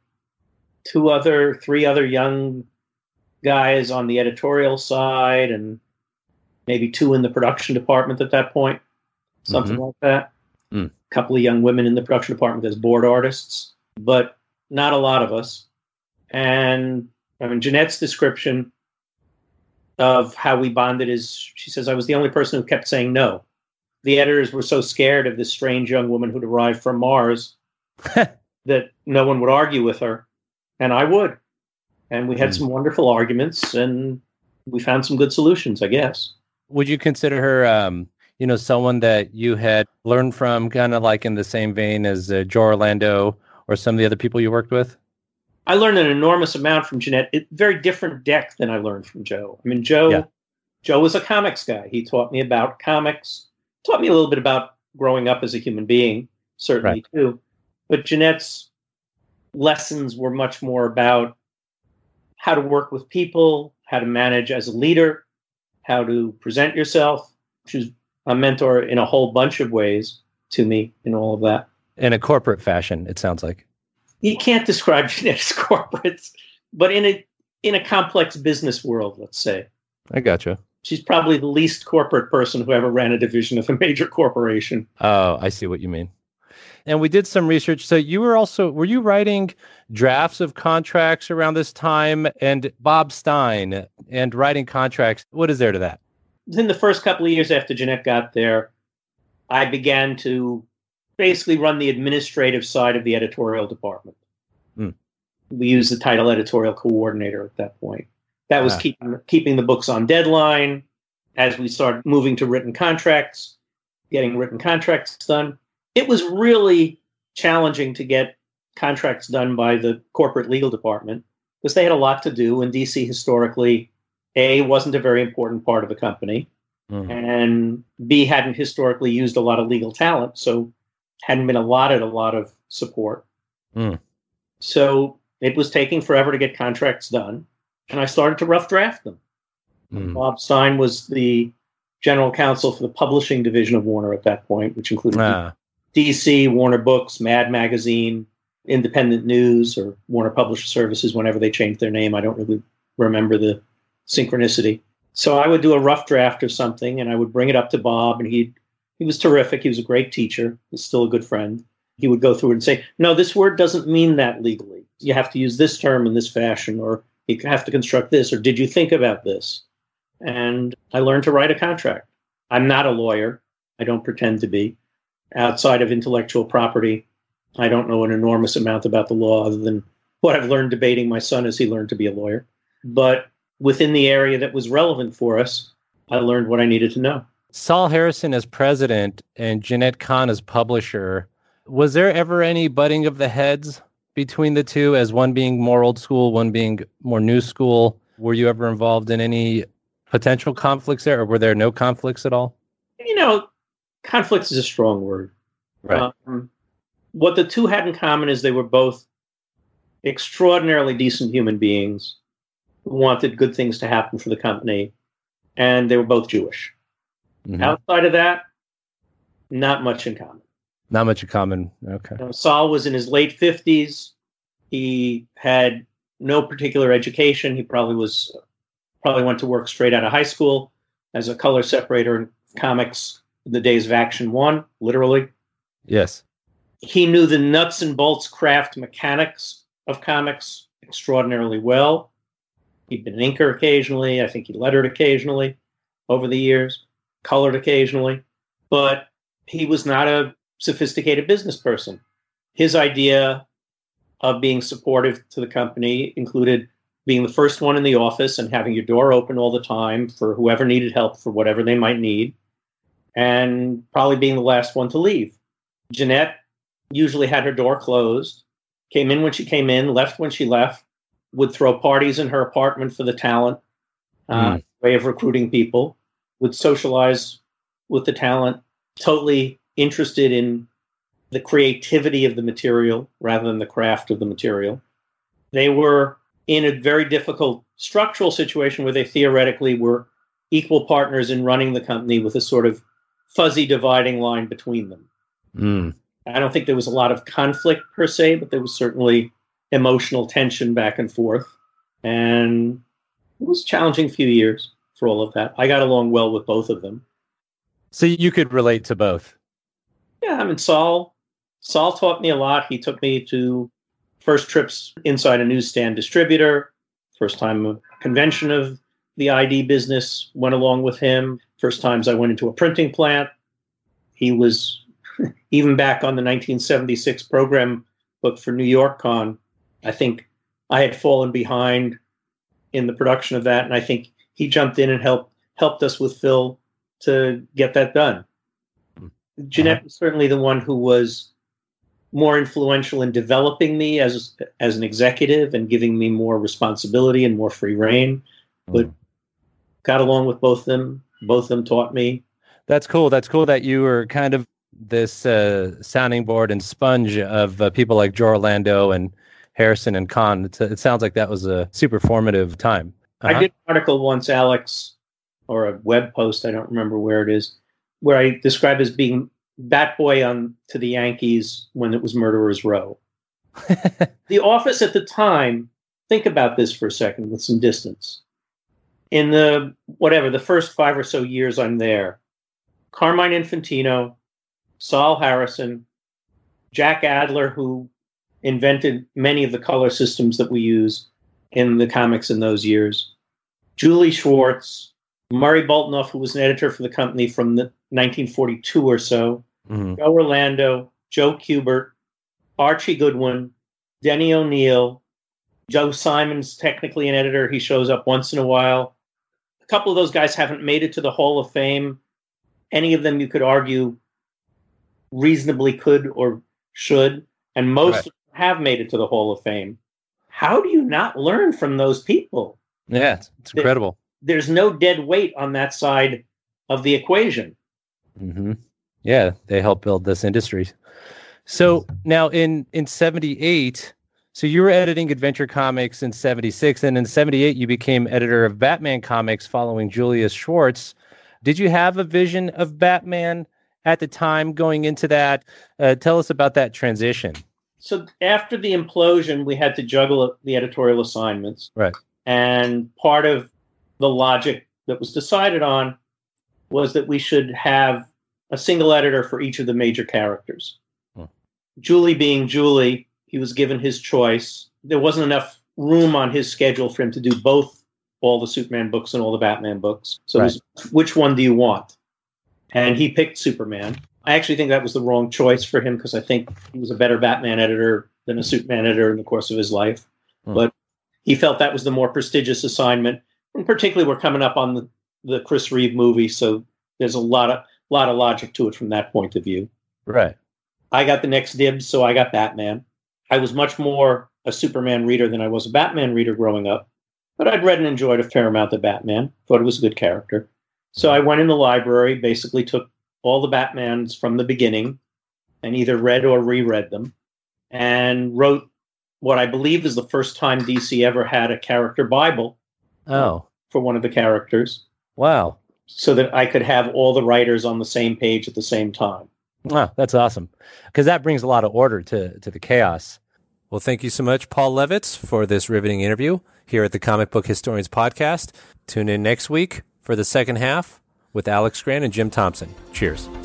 3 other young guys on the editorial side and maybe 2 in the production department at that point. Something like that. A couple of young women in the production department as board artists, but not a lot of us. And I mean, Jeanette's description of how we bonded is, she says, I was the only person who kept saying no. The editors were so scared of this strange young woman who'd arrived from Mars that no one would argue with her. And I would. And we had some wonderful arguments, and we found some good solutions, I guess. Would you consider her, someone that you had learned from, kind of like in the same vein as Joe Orlando or some of the other people you worked with? I learned an enormous amount from Jeanette. Very different deck than I learned from Joe. I mean, Joe was a comics guy. He taught me about comics, taught me a little bit about growing up as a human being, certainly too. But Jeanette's lessons were much more about how to work with people, how to manage as a leader, how to present yourself. She was a mentor in a whole bunch of ways to me in all of that. In a corporate fashion, it sounds like. You can't describe Jeanette as corporate, but in a complex business world, let's say. I gotcha. She's probably the least corporate person who ever ran a division of a major corporation. Oh, I see what you mean. And we did some research. So were you writing drafts of contracts around this time, and Bob Stein and writing contracts? What is there to that? Within the first couple of years after Jeanette got there, I began to basically run the administrative side of the editorial department. We used the title editorial coordinator at that point. That was keeping the books on deadline as we started moving to written contracts, getting written contracts done. it was really challenging to get contracts done by the corporate legal department because they had a lot to do. And DC historically, A, wasn't a very important part of the company, and B, hadn't historically used a lot of legal talent, so hadn't been allotted a lot of support. So it was taking forever to get contracts done, and I started to rough draft them. Bob Stein was the general counsel for the publishing division of Warner at that point, which included DC, Warner Books, Mad Magazine, Independent News, or Warner Publisher Services whenever they changed their name. I don't really remember the synchronicity. So I would do a rough draft of something, and I would bring it up to Bob, and he was terrific. He was a great teacher. He's still a good friend. He would go through it and say, no, this word doesn't mean that legally. You have to use this term in this fashion, or you have to construct this, or did you think about this? And I learned to write a contract. I'm not a lawyer. I don't pretend to be. Outside of intellectual property, I don't know an enormous amount about the law other than what I've learned debating my son as he learned to be a lawyer. But within the area that was relevant for us, I learned what I needed to know. Saul Harrison as president and Jenette Kahn as publisher, was there ever any butting of the heads between the two, as one being more old school, one being more new school? Were you ever involved in any potential conflicts there, or were there no conflicts at all? Conflicts is a strong word. Right. What the two had in common is they were both extraordinarily decent human beings who wanted good things to happen for the company, and they were both Jewish. Outside of that, not much in common. Not much in common. Okay. Saul was in his late 50s. He had no particular education. He probably went to work straight out of high school as a color separator in comics in the days of Action 1, literally. Yes. He knew the nuts and bolts craft mechanics of comics extraordinarily well. He'd been an inker occasionally. I think he lettered occasionally over the years, colored occasionally. But he was not a sophisticated business person. His idea of being supportive to the company included being the first one in the office and having your door open all the time for whoever needed help for whatever they might need, and probably being the last one to leave. Jenette usually had her door closed, came in when she came in, left when she left, would throw parties in her apartment for the talent, way of recruiting people, would socialize with the talent, totally interested in the creativity of the material rather than the craft of the material. They were in a very difficult structural situation where they theoretically were equal partners in running the company with a sort of fuzzy dividing line between them. I don't think there was a lot of conflict per se, but there was certainly emotional tension back and forth. And it was a challenging few years for all of that. I got along well with both of them. So you could relate to both? Yeah, Saul taught me a lot. He took me to first trips inside a newsstand distributor. First time a convention of the ID business went along with him. First times I went into a printing plant. He was even back on the 1976 program book for New York Con. I think I had fallen behind in the production of that, and I think he jumped in and helped us with Phil to get that done. Jenette was certainly the one who was more influential in developing me as an executive and giving me more responsibility and more free reign, but got along with both of them. Both of them taught me. That's cool. That's cool that you were kind of this sounding board and sponge of people like Joe Orlando and Harrison and Kahn. It sounds like that was a super formative time. I did an article once, Alex, or a web post, I don't remember where it is, where I described as being bat boy to the Yankees when it was Murderers Row. The Office at the time, think about this for a second with some distance. In the first 5 or so years I'm there, Carmine Infantino, Saul Harrison, Jack Adler, who invented many of the color systems that we use in the comics in those years, Julie Schwartz, Murray Boltinoff, who was an editor for the company from 1942 or so, Joe Orlando, Joe Kubert, Archie Goodwin, Denny O'Neil, Joe Simon's technically an editor. He shows up once in a while. A couple of those guys haven't made it to the Hall of Fame. Any of them, you could argue, reasonably could or should, and most have made it to the Hall of Fame. How do you not learn from those people? Yeah, it's incredible. There's no dead weight on that side of the equation. Mm-hmm. Yeah, they helped build this industry. So now in 78, so you were editing Adventure Comics in 76, and in 78 you became editor of Batman Comics following Julius Schwartz. Did you have a vision of Batman at the time going into that? Tell us about that transition. So after the implosion, we had to juggle the editorial assignments. Right. And part of the logic that was decided on was that we should have a single editor for each of the major characters. Julie being Julie, he was given his choice. There wasn't enough room on his schedule for him to do both all the Superman books and all the Batman books. So it was, which one do you want? And he picked Superman. I actually think that was the wrong choice for him because I think he was a better Batman editor than a Superman editor in the course of his life. But he felt that was the more prestigious assignment. And particularly we're coming up on the Chris Reeve movie, so there's a lot of logic to it from that point of view. Right. I got the next dibs, so I got Batman. I was much more a Superman reader than I was a Batman reader growing up. But I'd read and enjoyed a fair amount of Batman. Thought it was a good character. So I went in the library, basically took all the Batmans from the beginning and either read or reread them and wrote what I believe is the first time DC ever had a character Bible for one of the characters. Wow. So that I could have all the writers on the same page at the same time. Wow, that's awesome. Because that brings a lot of order to the chaos. Well, thank you so much, Paul Levitz, for this riveting interview here at the Comic Book Historians Podcast. Tune in next week for the second half with Alex Grant and Jim Thompson. Cheers.